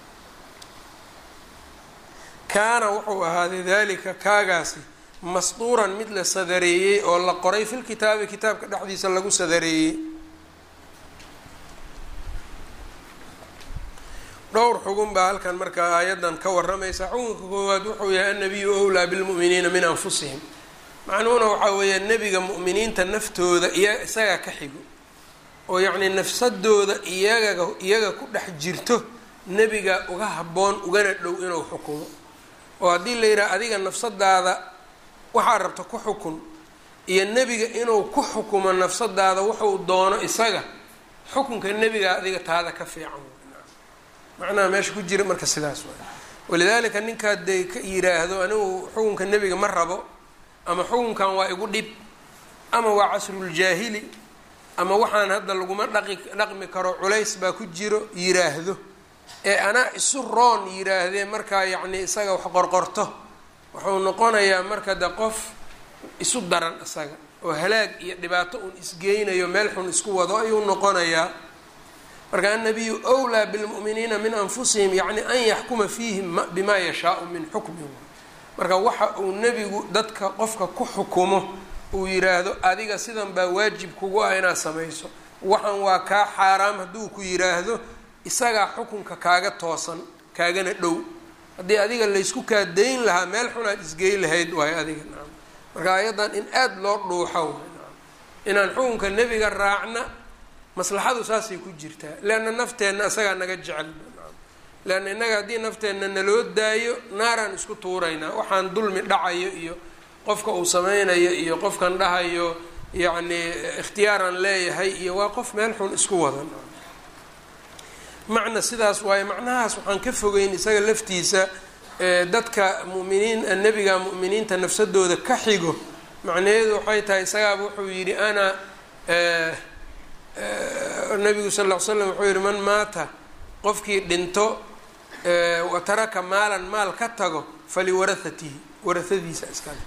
kaana wuxuu ahaaday dalika kaagaasi masduuran mid la sadareeyey oo la qoray filkitaabi kitaabka dhexdiisa lagu sadareeyey dhowr xugun baa halkan markaa aayadan ka waramaysa xukunka koowaad wuxuu yahay annabiyu owlaa bilmu'miniina min anfusihim macnuhuna waxaa weeyaa nebiga mu'miniinta naftooda iya isaga ka xigo oo yacnii nafsadooda iyaga iyaga ku dhex jirto nebiga uga habboon ugana dhow inuu xukumo oo haddii la yidhaha adiga nafsadaada waxaa rabta ku xukun iyo nebiga inuu ku xukumo nafsadaada wuxuu doono isaga xukunka nebiga adiga taada ka fiican macnaha meesha ku jira marka sidaas waay walidaalika ninkaa dee ka yiraahdo anigu xukunka nebiga ma rabo ama xukunkan waa igu dhib ama waa casruljaahili ama waxaan hadda laguma dhaqi dhaqmi karo culays baa ku jiro yiraahdo ee anaa isu roon yiraahdee markaa yacni isaga wax qorqorto wuxuu noqonayaa marka de qof isu daran isaga oo halaag iyo dhibaato uun isgeynayo meel xun isku wado ayuu noqonayaa marka annabiyu owlaa bilmu'miniina min anfusihim yacni an yaxkuma fiihim bimaa yashaau min xukmin marka waxa uu nebigu dadka qofka ku xukumo uu yiraahdo adiga sidan baa waajib kugu ah inaad samayso waxan waa kaa xaaraam hadduu ku yiraahdo isagaa xukunka kaaga toosan kaagana dhow haddii adiga laysku kaa dayn lahaa meel xunaad isgey lahayd waayo adiga nacam marka ayadan in aada loo dhuuxo waay nacam inaan xukunka nebiga raacna maslaxadu saasay ku jirtaa leanna nafteenna isagaa naga jecel nacam leanna innaga haddii nafteenna naloo daayo naaraan isku tuuraynaa waxaan dulmi dhacayo iyo qofka uu sameynayo iyo qofkan dhahayo yacni ikhtiyaaran leeyahay iyo waa qof meel xun isku wada macna sidaas waaye macnahaas waxaan ka fogeyn isaga laftiisa dadka mu'miniin nebiga mu'miniinta nafsadooda ka xigo macnaheedu waxay tahay isagaaba wuxuu yidhi ana nabigu sal ll ly slam wuxuu yihi man maata qofkii dhinto wa taraka maalan maal ka tago faliwarahatihi warahadiisa iskale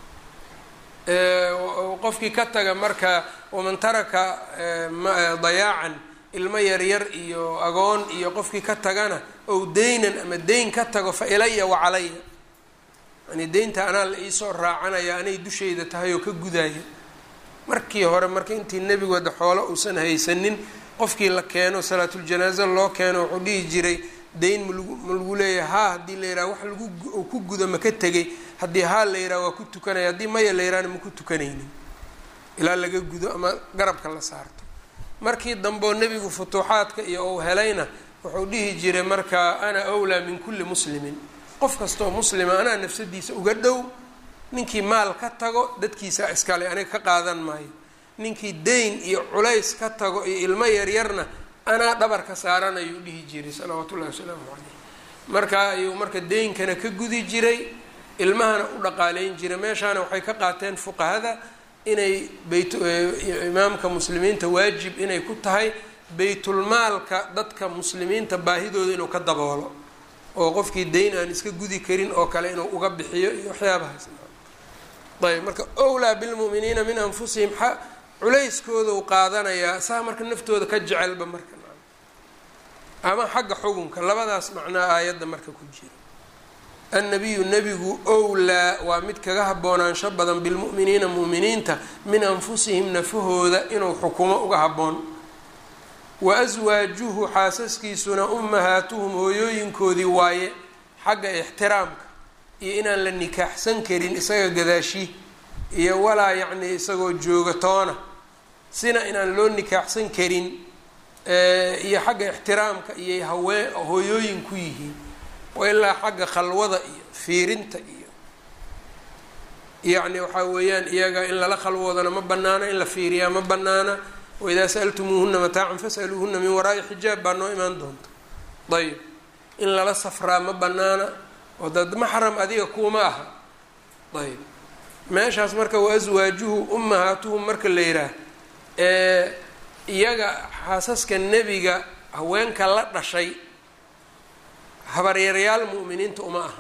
qofkii ka taga marka waman taraka dayaacan ilmo yaryar iyo agoon iyo qofkii ka tagana ow deynan ama deyn ka tago fa ilaya wa calaya yani deynta anaa la iisoo raacanaya anay dushayda tahay oo ka gudaayo markii hore marka intii nebigooda xoolo uusan haysanin qofkii la keeno salaatuljanaaza loo keeno wuxuu dhihi jiray deyn malgu ma lagu leeyahay haa haddii la yidhaha wax lagu uu ku gudo ma ka tegay haddii haa la yidhaha waa ku tukanaya haddii maya la yidhahna ma ku tukanaynin ilaa laga gudo ama garabka la saarto markii dambeo nebigu futuuxaadka iyo uu helayna wuxuu dhihi jiray marka ana awlaa min kulli muslimin qof kastoo muslima anaa nafsadiisa uga dhow ninkii maal ka tago dadkiisa iskale aniga ka qaadan maayo ninkii deyn iyo culays ka tago iyo ilmo yaryarna anaa dhabarka saaran ayuu dhihi jiray salawaatu ullahi wasalaamu caleyh marka ayuu marka deynkana ka gudi jiray ilmahana u dhaqaaleyn jiray meeshaana waxay ka qaateen fuqahada inay bayt imaamka muslimiinta waajib inay ku tahay baytulmaalka dadka muslimiinta baahidooda inuu ka daboolo oo qofkii deyn aan iska gudi karin oo kale inuu uga bixiyo iyo waxyaabahaas ayb marka owlaa bilmu'miniina min anfusihim xa culayskooda u qaadanayaa saa marka naftooda ka jecelba marka ama xagga xukunka labadaas macnaa aayadda marka ku jira annabiyu nebigu owlaa waa mid kaga haboonaansho badan bilmu'miniina mu'miniinta min anfusihim nafahooda inuu xukumo uga habboon wa aswaajuhu xaasaskiisuna ummahaatuhum hooyooyinkoodii waaye xagga ixtiraamka iyo inaan la nikaaxsan karin isaga gadaashi iyo walaa yacnii isagoo jooga toona sina inaan loo nikaaxsan karin iyo xagga ixtiraamka iyo haween hooyooyin ku yihiin wa ilaa xagga khalwada iyo fiirinta iyo yacni waxaa weeyaan iyaga in lala khalwoodana ma banaana in la fiiriyaa ma banaana waidaa sa'altumuuhuna mataacan fas'aluuhuna min waraa'i xijaab baa noo imaan doonta ayb in lala safraa ma banaana oo dad maxram adiga kuuma aha ayb meeshaas marka wa aswaajuhu ummahaatuhum marka la yidhaah ee iyaga xaasaska nebiga haweenka la dhashay habaryarayaal mu'miniinta uma aha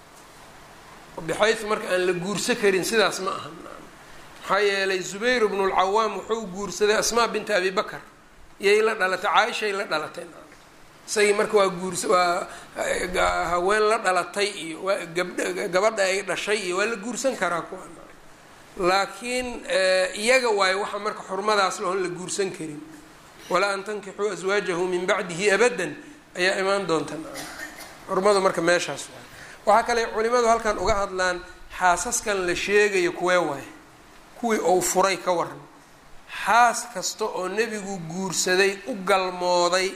bixaysu marka aan la guursa karin sidaas ma aha maxaa yeelay zubayr bnu lcawaam wuxuu guursaday asmaa binta abi bakar iyay la dhalatay caaishay la dhalatay isagii marka waa guurs waa haween la dhalatay iyo waa gabdha gabadha ay dhashay iyo waa la guursan karaa kuwa laakiin iyaga waayo waxa marka xurmadaas lahoon la guursan karin walaa an tankixuu aswaajahu min bacdihi abadan ayaa imaan doonta xurmadu marka meeshaas waay waxaa kale culimadu halkan uga hadlaan xaasaskan la sheegayo kuwee waay kuwii ou furay ka waran xaas kasta oo nebigu guursaday u galmooday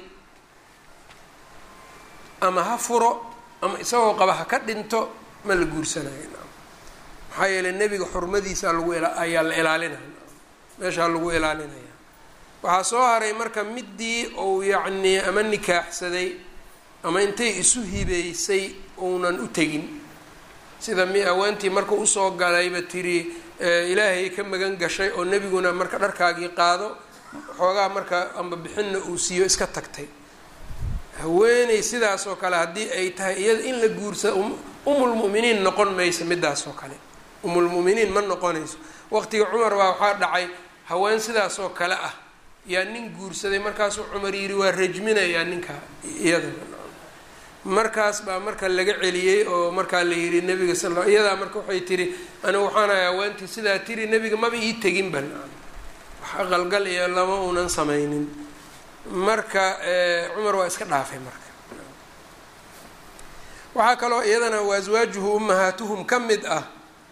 ama ha furo ama isagoo qaba ha ka dhinto ma la guursanayo maxaa yeelay nebiga xurmadiisa lagu ayaa la ilaalinaya meeshaa lagu ilaalinaya waxaa soo haray marka midii ou yacnii ama nikaaxsaday ama intay isu hibeysay uunan u tegin sida mi aweentii marka usoo galayba tiri ilaahay ka magan gashay oo nebiguna marka dharkaagii qaado xoogaa marka amba bixinna uu siiyo iska tagtay haweeney sidaas oo kale haddii ay tahay iyada in la guursado umulmu'miniin noqon mayso midaas oo kale umulmu'miniin ma noqonayso waqtiga cumar baa waxaa dhacay haween sidaas oo kale ah yaa nin guursaday markaasuu cumar yidhi waa rajminayaa ninka iyada markaas baa marka laga celiyey oo markaa la yidhi nabiga sal l iyadaa marka waxay tiri anigu waxaan ahay haweentii sidaa tiri nebiga maba ii tegin ban wax aqalgal iyo lama uunan samaynin marka cumar waa iska dhaafay marka waxaa kaloo iyadana waaswaajuhu ummahaatuhum ka mid ah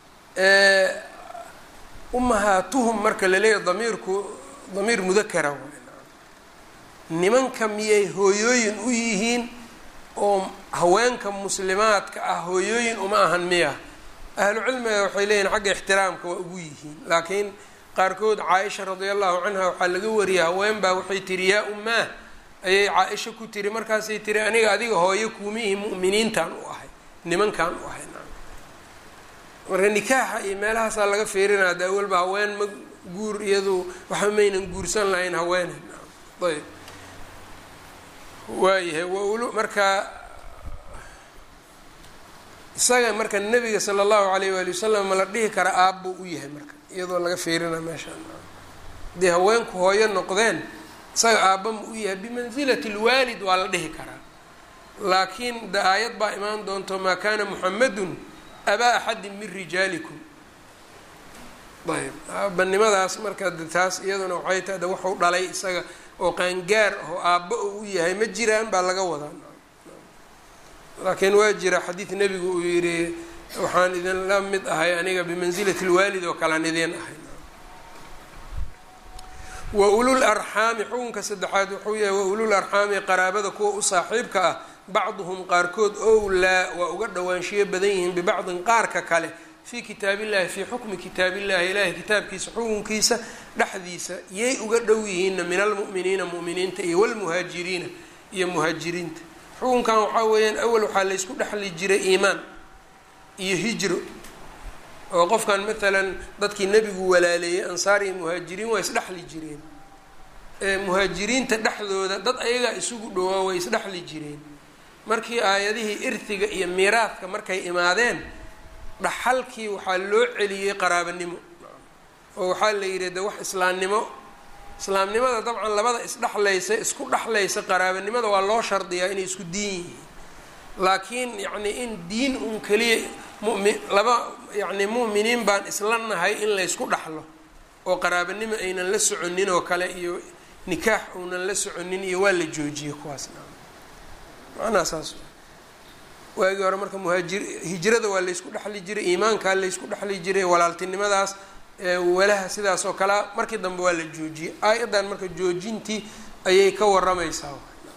ummahaatuhum marka la leeyahay damiirku damiir mudakara nimanka miyay hooyooyin u yihiin oo haweenka muslimaadka ah hooyooyin uma ahan miya ahlu cilmiga waxay leeyihin xagga ixtiraamka waa ugu yihiin laakiin qaarkood caaisha radia allahu canha waxaa laga wariyay haween baa waxay tiri yaa ummaah ayay caaisha ku tiri markaasay tiri aniga adiga hooyo kuumiihi mu'miniintaan u ahay nimankaan u ahay marka nikaaxa iyo meelahaasaa laga fiirinaa de awalba haween ma guur iyadu waxa maynan guursan lahayn haweene ayb waayahay waulu marka isaga marka nabiga sala allahu alayh waali wasalam ma la dhihi kara aabbuu u yahay marka iyadoo laga fiirina meeshaan haddii haweenku hooyo noqdeen isaga aabba ma u yahay bimansilati lwaalid waa la dhihi karaa laakiin de aayad baa imaan doonto maa kana muxamadun abaa axadin min rijaalikum ayb aabanimadaas marka de taas iyaduna waxay tahay de waxuu dhalay isaga oo qaangaar oo aabba oo u yahay ma jiraan baa laga wadaa laakiin waa jira xadiid nebigu uu yihi waxaan idin la mid ahay aniga bimansilati lwaalid oo kalean idin ahay wa ulul arxaami xukunka saddexaad wuxuu yahay wa ulul arxaami qaraabada kuwa u saaxiibka ah bacduhum qaarkood owlaa waa uga dhawaanshiyo badan yihiin bibacdin qaarka kale fii kitaabillahi fii xukmi kitaabillahi ilaahay kitaabkiisa xukunkiisa dhexdiisa yay uga dhow yihiinna min almu'miniina mu'miniinta iyo walmuhaajiriina iyo muhaajiriinta xukunkan waxaa weeyaan awal waxaa laysku dhexli jiray iimaan iyo hijro oo qofkan matalan dadkii nebigu walaaleeyey ansaar iyo muhaajiriin waa isdhexli jireen muhaajiriinta dhexdooda dad ayagaa isugu dhowaa way isdhexli jireen markii aayadihii irtiga iyo miiraadka markay imaadeen dhaxalkii waxaa loo celiyey qaraabanimo oo waxaa la yidhi de wax islaamnimo islaamnimada dabcan labada isdhexlaysa isku dhexlaysa qaraabanimada waa loo shardiyaa inay isku diin yihiin laakiin yacni in diin un keliya mumin laba yacni mu'miniin baan isla nahay in laysku dhexlo oo qaraabanimo aynan la soconin oo kale iyo nikaax uunan la soconin iyo waa la joojiyey kuwaasna macnaha saas waagii hore marka muhaajir hijrada waa laysku dhexli jiray iimaankaa laysku dhexli jiray walaaltinimadaas walaha sidaas oo kalea markii dambe waa la joojiyey aayaddan marka joojintii ayay ka waramaysaa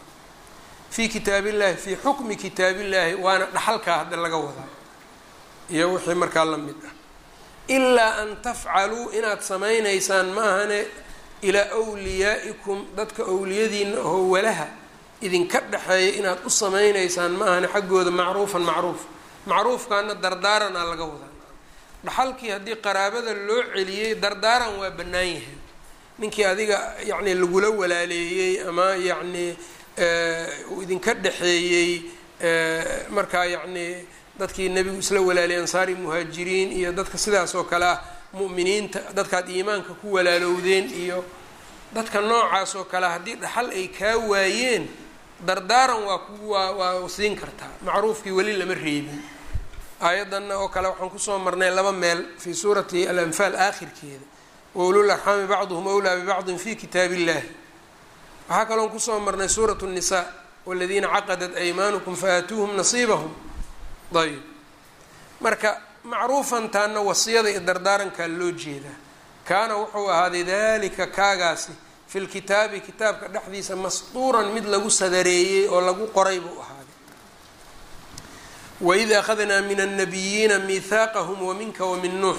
fii kitaabillahi fii xukmi kitaabillahi waana dhaxalkaa hadda laga wadaa iyo wixii markaa la mid ah ilaa an tafcaluu inaad samaynaysaan ma ahane ilaa wliyaa'ikum dadka owliyadiina oo walaha idinka dhexeeya inaad u samaynaysaan ma ahane xaggooda macruufan macruuf macruufkaana dardaaranaa laga wadaa dhaxalkii haddii qaraabada loo celiyey dardaaran waa bannaan yahay ninkii adiga yacni lagula walaaleeyey ama yacni uu idinka dhexeeyey markaa yacni dadkii nebigu isla walaaliyay ansaari muhaajiriin iyo dadka sidaas oo kale ah mu'miniinta dadkaad iimaanka ku walaalowdeen iyo dadka noocaas oo kale haddii dhaxal ay kaa waayeen dardaaran waa ku waa waa siin kartaa macruufkii weli lama reebin aayaddanna oo kale waxaan kusoo marnay laba meel fii suurati alanfaal aakhirkeeda wa ulul arxaami bacduhum awlaa bibacdin fi kitaabi illahi waxaa kaloon kusoo marnay suuratu nnisaa waladiina caqadat aymaanukum faatuuhum nasiibahum ayb marka macruufantaana wasiyada iyo dardaarankaa loo jeedaa kaana wuxuu ahaaday dalika kaagaasi fi lkitaabi kitaabka dhexdiisa masduuran mid lagu sadareeyey oo lagu qoray buu ahaaday waid akhadnaa min annabiyiina miihaaqahum waminka wamin nuux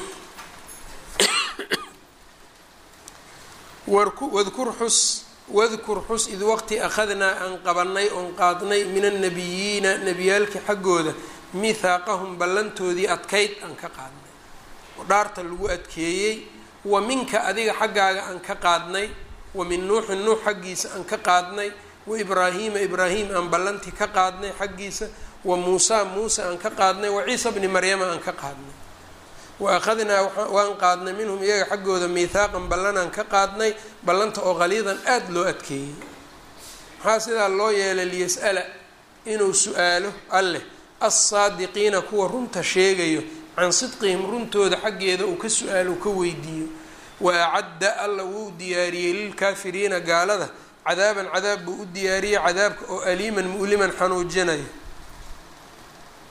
wadkur xus wadkur xus id waqti akhadnaa aan qabanay oon qaadnay min annabiyiina nebiyaalkii xaggooda miithaaqahum ballantoodii adkayd aan ka qaadnay oo dhaarta lagu adkeeyey wa minka adiga xaggaaga aan ka qaadnay wa min nuuxin nuux xaggiisa aan ka qaadnay wa ibraahiima ibraahim aan ballantii ka qaadnay xaggiisa wa muusaa muuse aan ka qaadnay wa ciisa bni maryama aan ka qaadnay wa akhadnaa waan qaadnay minhum iyaga xaggooda miithaaqan ballanaan ka qaadnay ballanta oo qaliidan aada loo adkeeyey maxaa sidaa loo yeelay liyas'ala inuu su-aalo alleh alsaadiqiina kuwa runta sheegayo can sidqihim runtooda xaggeeda uu ka su-aalo uu ka weydiiyo wa acadda alla wuu diyaariyey lilkaafiriina gaalada cadaaban cadaab buu u diyaariyey cadaabka oo aliiman mu'liman xanuujinayo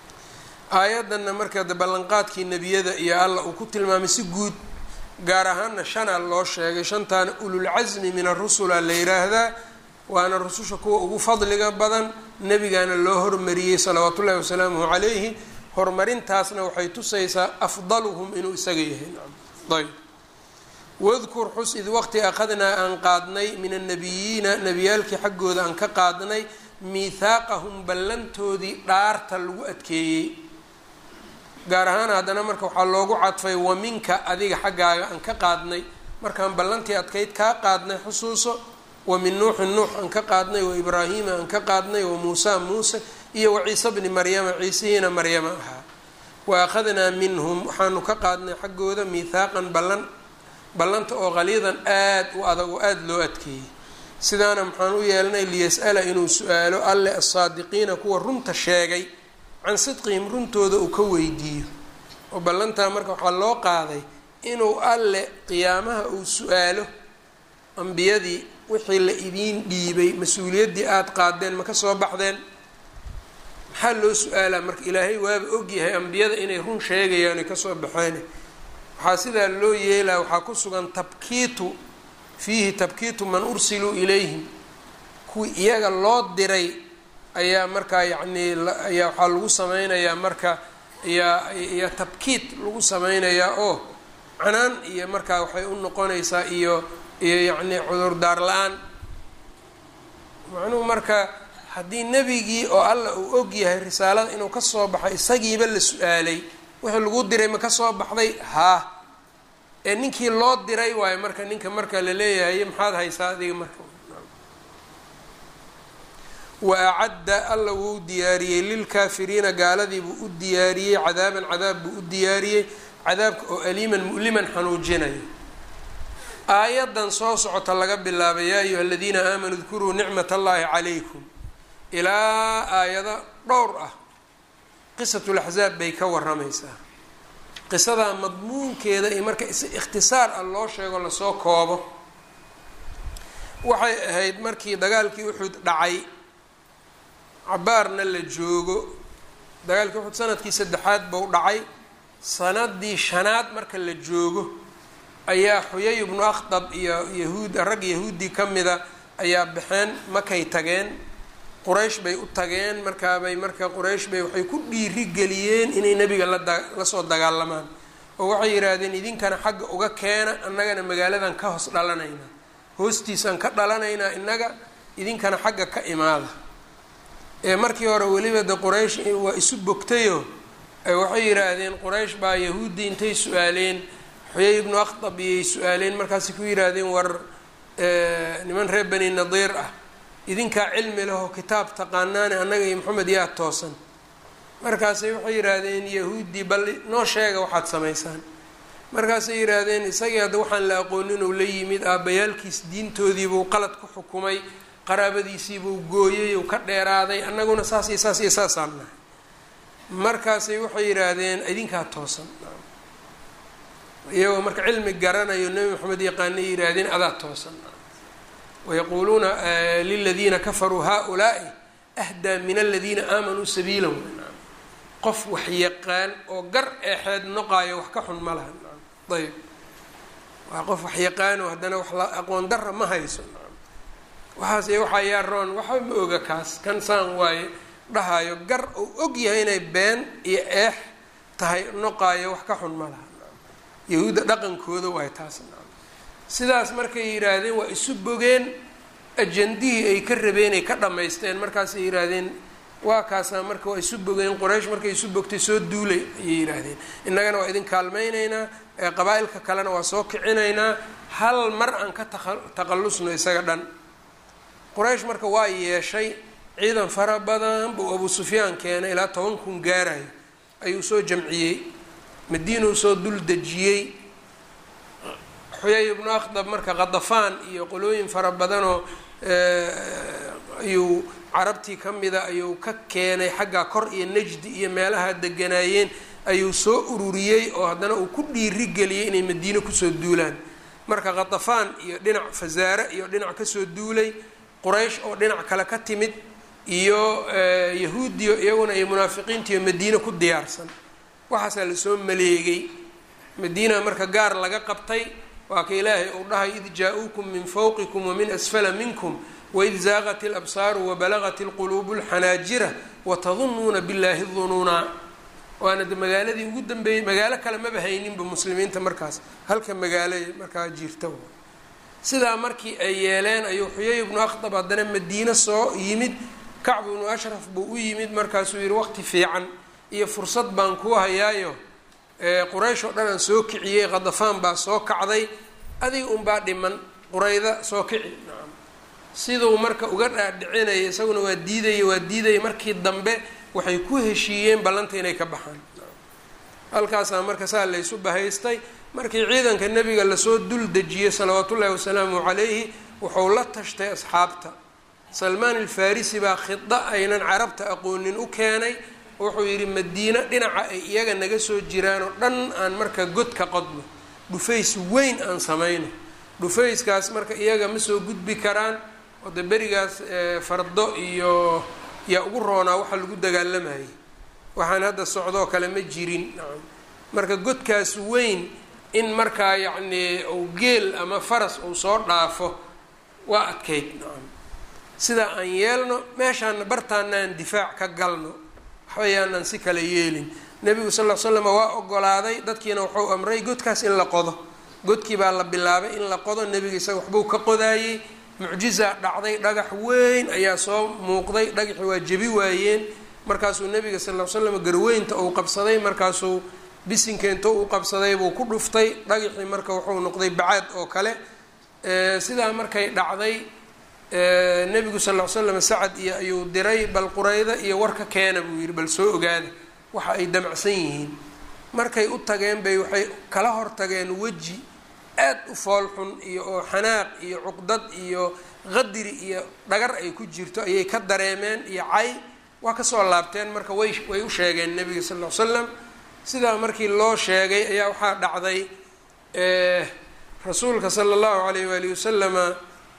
aayaddanna marka ballanqaadkii nebiyada iyo alla uu ku tilmaamay si guud gaar ahaanna shanaa loo sheegay. shantaana ululcasmi min arusula la yiraahdaa, waana rususha kuwa ugu fadliga badan, nebigaana loo hormariyey salawaatu ullahi wasalaamuhu calayhi. horumarintaasna waxay tusaysaa afdaluhum inuu isaga yahay. ayb wadkur xus id waqti akhadnaa aan qaadnay min annabiyiina nebiyaalkii xaggooda aan ka qaadnay miithaaqahum ballantoodii dhaarta lagu adkeeyey. gaar ahaan haddana marka waxaa loogu cadfay waminka adiga xaggaaga aan ka qaadnay, markaan ballantii adkayd kaa qaadnay xusuuso. wamin nuuxin nuux aan ka qaadnay, wa ibraahiima aan ka qaadnay, wa muusa muuse iyo wa ciise bni maryama ciisihiina maryama ahaa. wa akhadnaa minhum waxaanu ka qaadnay xaggooda miithaaqan ballan ballanta oo qaliidan aada u adag oo aada loo adkeeyey. sidaana maxaan u yeelnay liyas'ala inuu su-aalo alle assaadiqiina kuwa runta sheegay can sidqihim runtooda uu ka weydiiyo. oo ballantaa marka waxaa loo qaaday inuu alle qiyaamaha uu su-aalo ambiyadii wixii la idiin dhiibay mas-uuliyaddii aada qaadeen ma ka soo baxdeen. maxaa loo su-aalaa marka? ilaahay waaba ogyahay ambiyada inay run sheegayaan ay kasoo baxeen. waxaa sidaa loo yeelaa waxaa ku sugan tabkiitu fiihi tabkiitu man ursiluu ilayhim, kuwii iyaga loo diray ayaa markaa yacnii ayaa waxaa lagu sameynayaa marka ayaa iyo tabkiit lagu sameynayaa oo canaan iyo markaa waxay u noqonaysaa iyo iyo yacnii cudurdaar la-aan. macnuhu marka haddii nebigii oo alla uu og yahay risaalada inuu ka soo baxay isagiiba la su-aalay wixii lagu diray ma ka soo baxday? haa. ee ninkii loo diray waayo marka ninka marka la leeyahay maxaad haysaa adiga marka. wa acadda alla wuu diyaariyey lilkaafiriina gaaladii buu u diyaariyey cadaaban cadaab buu u diyaariyey, cadaabka oo aliiman mu'liman xanuujinayo. aayaddan soo socota laga bilaabay yaa ayuha aladiina aamanuu dkuruu nicmat allahi calaykum ilaa aayado dhowr ah qisatulaxsaab bay ka waramaysaa. qisadaa madmuunkeeda iyo marka ikhtisaar ah loo sheego lasoo koobo waxay ahayd markii dagaalkii uxud dhacay cabaarna la joogo. dagaalkii uxud sanadkii saddexaad buu dhacay. sanadii shanaad marka la joogo ayaa xuyay ibnu akhdab iyo yahuud rag yahuudi ka mida ayaa baxeen makay tageen, quraysh bay u tageen. markaabay marka quraysh bay waxay ku dhiiri geliyeen inay nebiga la soo dagaalamaan oo waxay yidhaahdeen idinkana xagga uga keena, annagana magaaladan ka hoos dhalanaynaa, hoostiisaan ka dhalanaynaa innaga, idinkana xagga ka imaada. ee markii hore weliba de quraysh waa isu bogtayo waxay yidhaahdeen quraysh baa yahuudi intay su-aaleen xuyay ibnu akhdab iyay su-aaleen, markaasay ku yidhaahdeen war niman reer bani nadiir ah idinkaa cilmi lehoo kitaab taqaanaane annaga iyo maxamed yaa toosan. markaasay waxay yidhaahdeen yahuudi bal noo sheega waxaad samaysaan. markaasay yidhaahdeen isagii hadda waxaan la aqoonin uu la yimid, aabbayaalkiis diintoodiibuu qalad ku xukumay, qaraabadiisiibuu gooyay uu ka dheeraaday, annaguna saas iyo saas iyo saasaan nahay. markaasay waxay yidhaahdeen idinkaa toosan. iyagoo marka cilmi garanayo nebi maxamed yaqaanay yidhaahdeen adaa toosan. wayaquuluuna liladiina kafaruu haa-ulaa'i ahdaa min aladiina aamanuu sabiila. qof wax yaqaan oo gar eexeed noqaayo wax ka xun ma laha. ayb waa qof wax yaqaano haddana wax la aqoon darra ma hayso. waxaas iyo waxaa yaaroon waxba ma oga kaas kan saan waaye dhahayo gar uu og yahay inay been iyo eex tahay noqaayo wax ka xun ma laha. yahuudda dhaqankooda waay taas. sidaas markay yidhaahdeen waa isu bogeen, ajandihii ay ka rabeen ay ka dhammaysteen. markaasay yidhaahdeen waa kaasaa marka waa isu bogeen. quraysh markay isu bogtay soo duulay ayay yidhaahdeen, innagana waa idin kaalmaynaynaa, qabaa-ilka kalena waa soo kicinaynaa, hal mar aan ka taqallusno isaga dhan. quraysh marka waa yeeshay ciidan fara badan buu abu sufyaan keenay, ilaa toban kun gaarayo ayuu soo jamciyey, madiinuu soo dul dejiyey. xuyay ibnu akhdab marka qadafaan iyo qolooyin fara badanoo ayuu carabtii ka mida ayuu ka keenay xagga kor iyo najdi iyo meelaha deganaayeen ayuu soo ururiyey oo haddana uu ku dhiiri geliyey inay madiine kusoo duulaan. marka qadafaan iyo dhinac fasaare iyo dhinac kasoo duulay, quraysh oo dhinac kale ka timid iyo yahuudiyo iyaguna iyo munaafiqiintiiyo madiine ku diyaarsan. waxaasaa lasoo maleegay. madiina marka gaar laga qabtay. waa ka ilaahay uu dhahay id jaa-uukum min fawqikum wamin asfala minkum waid zaaqat ilabsaaru wabalagat ilquluubu lxanaajira watadunnuuna billaahi dunuuna. waana de magaaladii ugu dambeeyey, magaalo kale maba hayninba muslimiinta markaas, halka magaalo markaa jirta. sidaa markii ay yeeleen ayuu xuyay ibnu akhdab haddana madiine soo yimid. kacbu ibnu ashraf buu u yimid, markaasuu yihi waqti fiican iyo fursad baan kuu hayaayo quraysh oo dhan aan soo kiciyey, qadafaan baa soo kacday, adiga unbaa dhiman, qurayda soo kici. nacam siduu marka uga dhaadhicinaya isaguna waa diidaya waa diidaya markii dambe waxay ku heshiiyeen ballanta inay ka baxaan. halkaasaa marka saa laysu bahaystay. markii ciidanka nebiga lasoo dul dejiyey salawaatullaahi wasalaamu calayhi wuxuu la tashtay asxaabta. salmaan alfarisi baa khida aynan carabta aqoonin u keenay. wuxuu yidhi madiine dhinaca ay iyaga naga soo jiraan oo dhan aan marka god ka qodno, dhufays weyn aan samayno. dhufayskaas marka iyaga ma soo gudbi karaan oo de berigaas fardo iyo yaa ugu roonaa waxa lagu dagaalamayay, waxaan hadda socdoo kale ma jirin. nacam marka godkaas weyn in markaa yacnii uu geel ama faras uu soo dhaafo waa adkayd. nacam sidaa aan yeelno, meeshaana bartaana aan difaac ka galno, waxbayaanan si kale yeelin. nebigu sal ll slam waa ogolaaday, dadkiina wuxuu amray godkaas in la qodo. godkii baa la bilaabay in la qodo. nebiga isaga waxbuu ka qodaayey. mucjizaa dhacday, dhagax weyn ayaa soo muuqday, dhagaxi waa jebi waayeen. markaasuu nebiga sal ll slam garweynta uu qabsaday, markaasuu bisinkeento uu qabsaday buu ku dhuftay. dhagaxii marka wuxuu noqday bacaad oo kale. sidaa markay dhacday nebigu sal ll slam sacad iyo ayuu diray, bal qurayda iyo warka keena buu yidhi, bal soo ogaada waxa ay damacsan yihiin. markay u tageen bay waxay kala hor tageen weji aad u foolxun iyo oo xanaaq iyo cuqdad iyo qadiri iyo dhagar ay ku jirto ayay ka dareemeen iyo cay. waa kasoo laabteen marka way way u sheegeen nebiga sal ll slam. sidaa markii loo sheegay ayaa waxaa dhacday rasuulka sala allahu alayh waali wasalama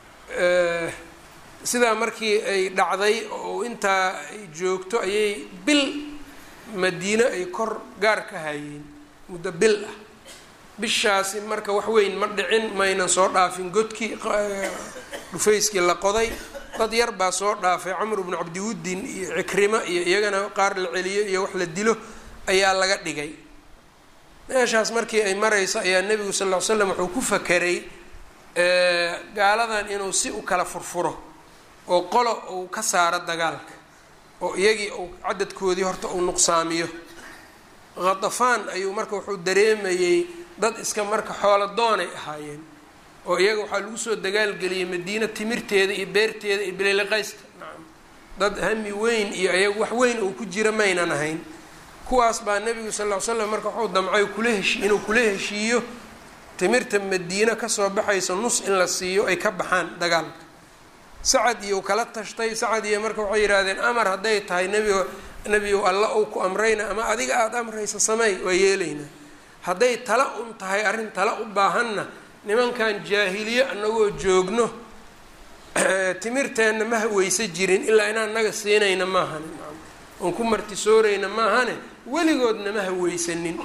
sidaa markii ay dhacday oo intaa ay joogto ayay bil madiine ay kor gaar ka hayeen muddo bil ah. bishaasi marka wax weyn ma dhicin, maynan soo dhaafin godkii dhufayskii la qoday. dad yar baa soo dhaafay, camr bnu cabdiwuddin iyo cikrima iyo iyagana qaar la celiyo iyo wax la dilo ayaa laga dhigay. meeshaas markii ay marayso ayaa nebigu sal ll ly slam wuxuu ku fakeray gaaladan inuu si u kala furfuro oo qolo uu ka saaro dagaalka, oo iyagii uu cadadkoodii horta uu nuqsaamiyo. qadafaan ayuu marka wuxuu dareemayey dad iska marka xoolo doonay ahaayeen, oo iyaga waxaa lagu soo dagaalgeliyey madiina timirteeda iyo beerteeda iyo bililiqaysta. nacam dad hami weyn iyo iyaga wax weyn uu ku jira maynan ahayn. kuwaas baa nebigu sal ll ly slam marka wuxuu damcay kula heshi inuu kula heshiiyo timirta madiina kasoo baxaysa nus in la siiyo ay ka baxaan dagaalka. sacad iyo kala tashtay. sacad iyo marka waxay yidhaahdeen amar hadday tahay nebigo nebigow alla uu ku amrayna ama adiga aada amraysa sameey, waa yeelaynaa. hadday tala un tahay arrin tala u baahanna nimankan jaahiliye anagoo joogno timirteenna ma haweysa jirin ilaa inaan naga siinayna maahane, oon ku martisoorayna maahane, weligoodna ma haweysanin.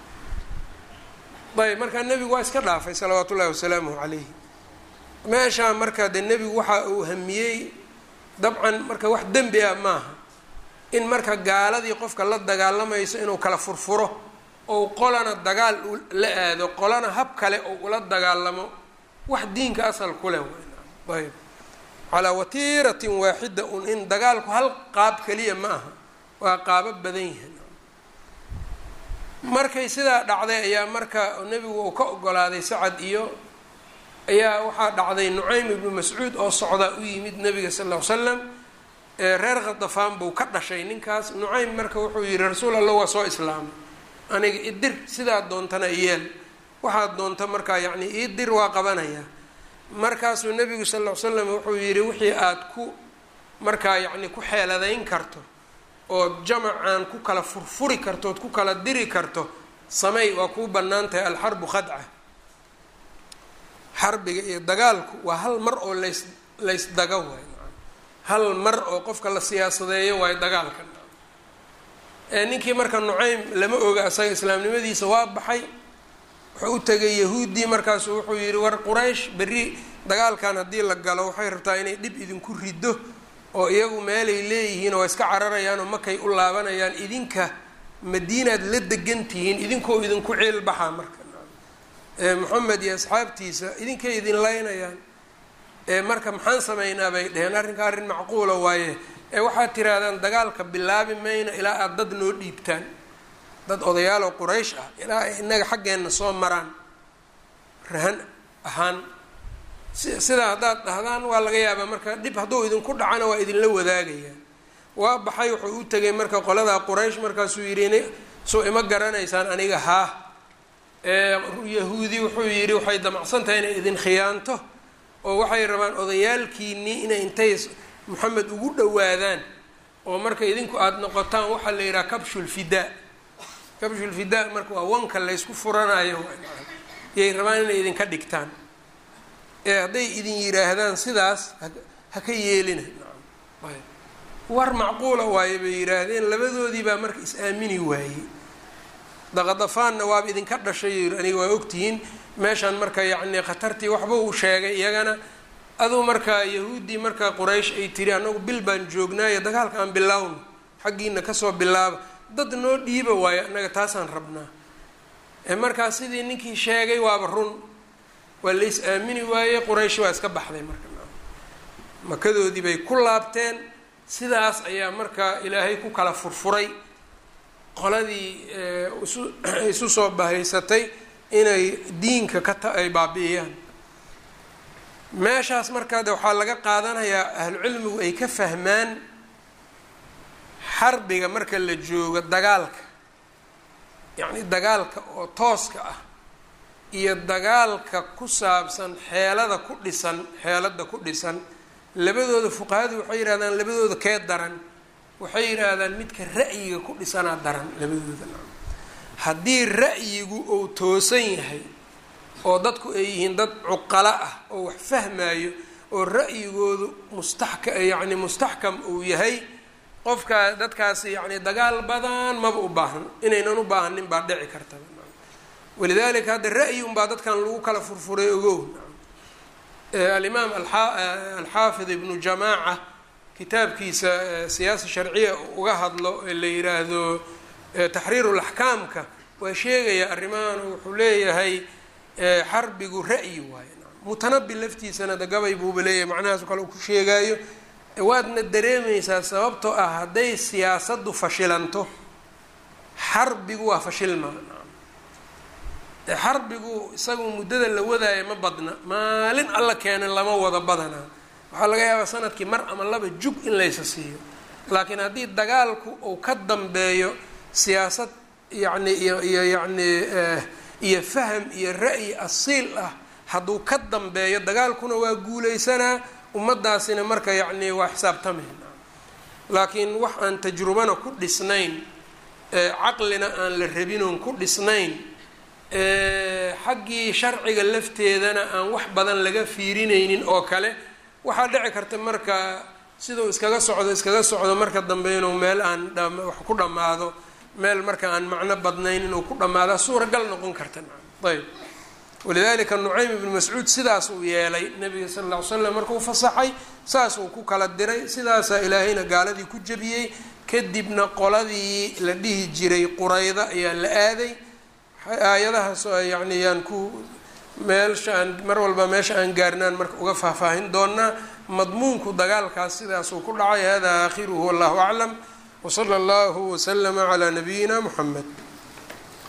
ayb markaa nebigu waa iska dhaafay salawaatu ullahi wasalaamuhu calayhi. meeshaa marka dee nebigu waxa uu hamiyey dabcan marka wax dembi ah maaha in marka gaaladii qofka la dagaalamayso inuu kala furfuro ou qolana dagaal la aado, qolana hab kale ou ula dagaalamo, wax diinka asal ku leh. ayb calaa watiiratin waaxida un in dagaalku hal qaab keliya ma aha, waa qaabo badan yihiin. markay sidaa dhacday ayaa marka nebigu uu ka ogolaaday sacad iyo ayaa waxaa dhacday nucaym ibnu mascuud oo socdaa u yimid nebiga sal ll ly slam. reer khadafaan buu ka dhashay ninkaas. nucaym marka wuxuu yihi rasuul allah waa soo islaamay, aniga idir sidaa doontana iyeel, waxaad doonta markaa yacni idir waa qabanayaa. markaasuu nebigu sal ll ly slam wuxuu yihi wixii aada ku markaa yacni ku xeeladayn karto oo jamacaan ku kala furfuri karto ood ku kala diri karto samey, waa kuu bannaan tahay. alxarbu khadca, xarbiga iyo dagaalku waa hal mar oo lays laysdaga waay. hal mar oo qofka la siyaasadeeyo waayo dagaalkan. ninkii marka Nucaym lama oga asaga islaamnimadiisa waa baxay, wuxuu u tagay yahuudii markaasuu wuxuu yidhi war Quraysh berri dagaalkan haddii la galo waxay rabtaa inay dhib idinku rido oo iyagu meelay leeyihiin oo iska cararayaan oo makay u laabanayaan, idinka madiinaad la degantihiin idinkoo idinku ceel baxaa marka Muxamed iyo asxaabtiisa idinkay idin laynayaan. marka maxaan sameynaa bay dheheen, arrinka arrin macquula waaye ee waxaad tirahdaan dagaalka bilaabi mayna ilaa aad dad noo dhiibtaan, dad odayaal oo Quraysh ah ilaa ay inaga xaggeenna soo maraan rahan ahaan. sidaa haddaad dhahdaan waa laga yaabaa marka dhib hadduu idinku dhacana waa idinla wadaagayaa. waa baxay wuxuu u tegay marka qoladaa Quraysh, markaasuu yidhi soo ima garanaysaan aniga haa. yahuudi wuxuu yidhi waxay damacsan tahay inay idin khiyaanto oo waxay rabaan odayaalkiinii inay intay Muxamed ugu dhawaadaan oo marka idinku aada noqotaan waxaa la yidhaha kabshul fidaa. kabshul fidaa marka waa wanka laysku furanayo yay rabaan inay idinka dhigtaan. ee hadday idin yidhaahdaan sidaas ha ka yeelina. war macquula waaye bay yidhaahdeen. labadoodii baa marka is-aamini waayey. daqadafaanna waaba idinka dhashay aniga waa ogtihiin meeshaan marka yacni khatartii waxba uu sheegay iyagana. aduu markaa yahuuddii markaa Quraysh ay tiri anagu bil baan joognaayo dagaalka aan bilaawno, xaggiina kasoo bilaaba, dad noo dhiiba waayo annaga taasaan rabnaa. ee markaa sidii ninkii sheegay waaba run, waa la is aamini waaye. Quraysh waa iska baxday marka makadoodii bay ku laabteen. sidaas ayaa markaa ilaahay ku kala furfuray qoladii isu isu soo bahaysatay inay diinka ka ta ay baabi'iyaan. meeshaas markaa de waxaa laga qaadanayaa ahlucilmigu ay ka fahmaan xarbiga marka la joogo dagaalka, yacni dagaalka oo tooska ah iyo dagaalka ku saabsan xeelada ku dhisan xeelada ku dhisan labadooda fuqahadu waxay yidhahdaan labadooda kee daran. waxay yidhaahdaan midka ra'yiga ku dhisanaa daran labadooda. haddii ra'yigu uu toosan yahay oo dadku ay yihiin dad cuqalo ah oo wax fahmayo oo ra'yigoodu mustaxka yacni mustaxkam uu yahay, qofka dadkaasi yacni dagaal badan maba u baahan, inaynan u baahanin baa dhici karta. walidaalika hadda ra'yi unbaa dadkan lagu kala furfuray ogow. alimaam alxaafid ibnu jamaaca kitaabkiisa siyaasa sharciya uga hadlo ee la yiraahdo taxriiru laxkaamka waa sheegaya arrimahan. wuxuu leeyahay xarbigu ra'yi waaye. mutanabi laftiisana da gabay buuba leeyahay macnahaas kale uu ku sheegaayo. waadna dareemaysaa sababtoo ah hadday siyaasaddu fashilanto xarbigu waa fashilmaa. xarbigu isagu muddada la wadaayo ma badna, maalin alla keenan lama wada badanaa. waxaa laga yaabaa sanadkii mar ama laba jug in laysa siiyo. laakiin haddii dagaalku uu ka dambeeyo siyaasad yacni iyo iyo yacni iyo faham iyo ra'yi asiil ah hadduu ka dambeeyo dagaalkuna waa guulaysanaa, ummadaasina marka yacni waa xisaabtameen. laakiin wax aan tajrubana ku dhisnayn, caqlina aan la rabinoon ku dhisnayn, xaggii sharciga lafteedana aan wax badan laga fiirinaynin oo kale, waxaa dhici karta marka siduu iskaga socdo iskaga socdo marka dambe inuu meel aan wax ku dhammaado, meel marka aan macno badnayn inuu ku dhammaada suuragal noqon karta. ayb walidaalika Nucaym ibnu Mascuud sidaas uu yeelay nabiga sala alla ly slam markuu fasaxay, saas uu ku kala diray, sidaasaa ilaahayna gaaladii ku jabiyey. kadibna qoladii la dhihi jiray Qurayda ayaa la aaday. aayadahaas yacni yaan ku meelsha aan mar walba meesha aan gaarnaan marka uga faahfaahin doonaa. madmuunku dagaalkaas sidaasuu ku dhacay. hada aakhiruhu wallahu aclam, wsala allahu waslama calaa nabiyina Muxamed.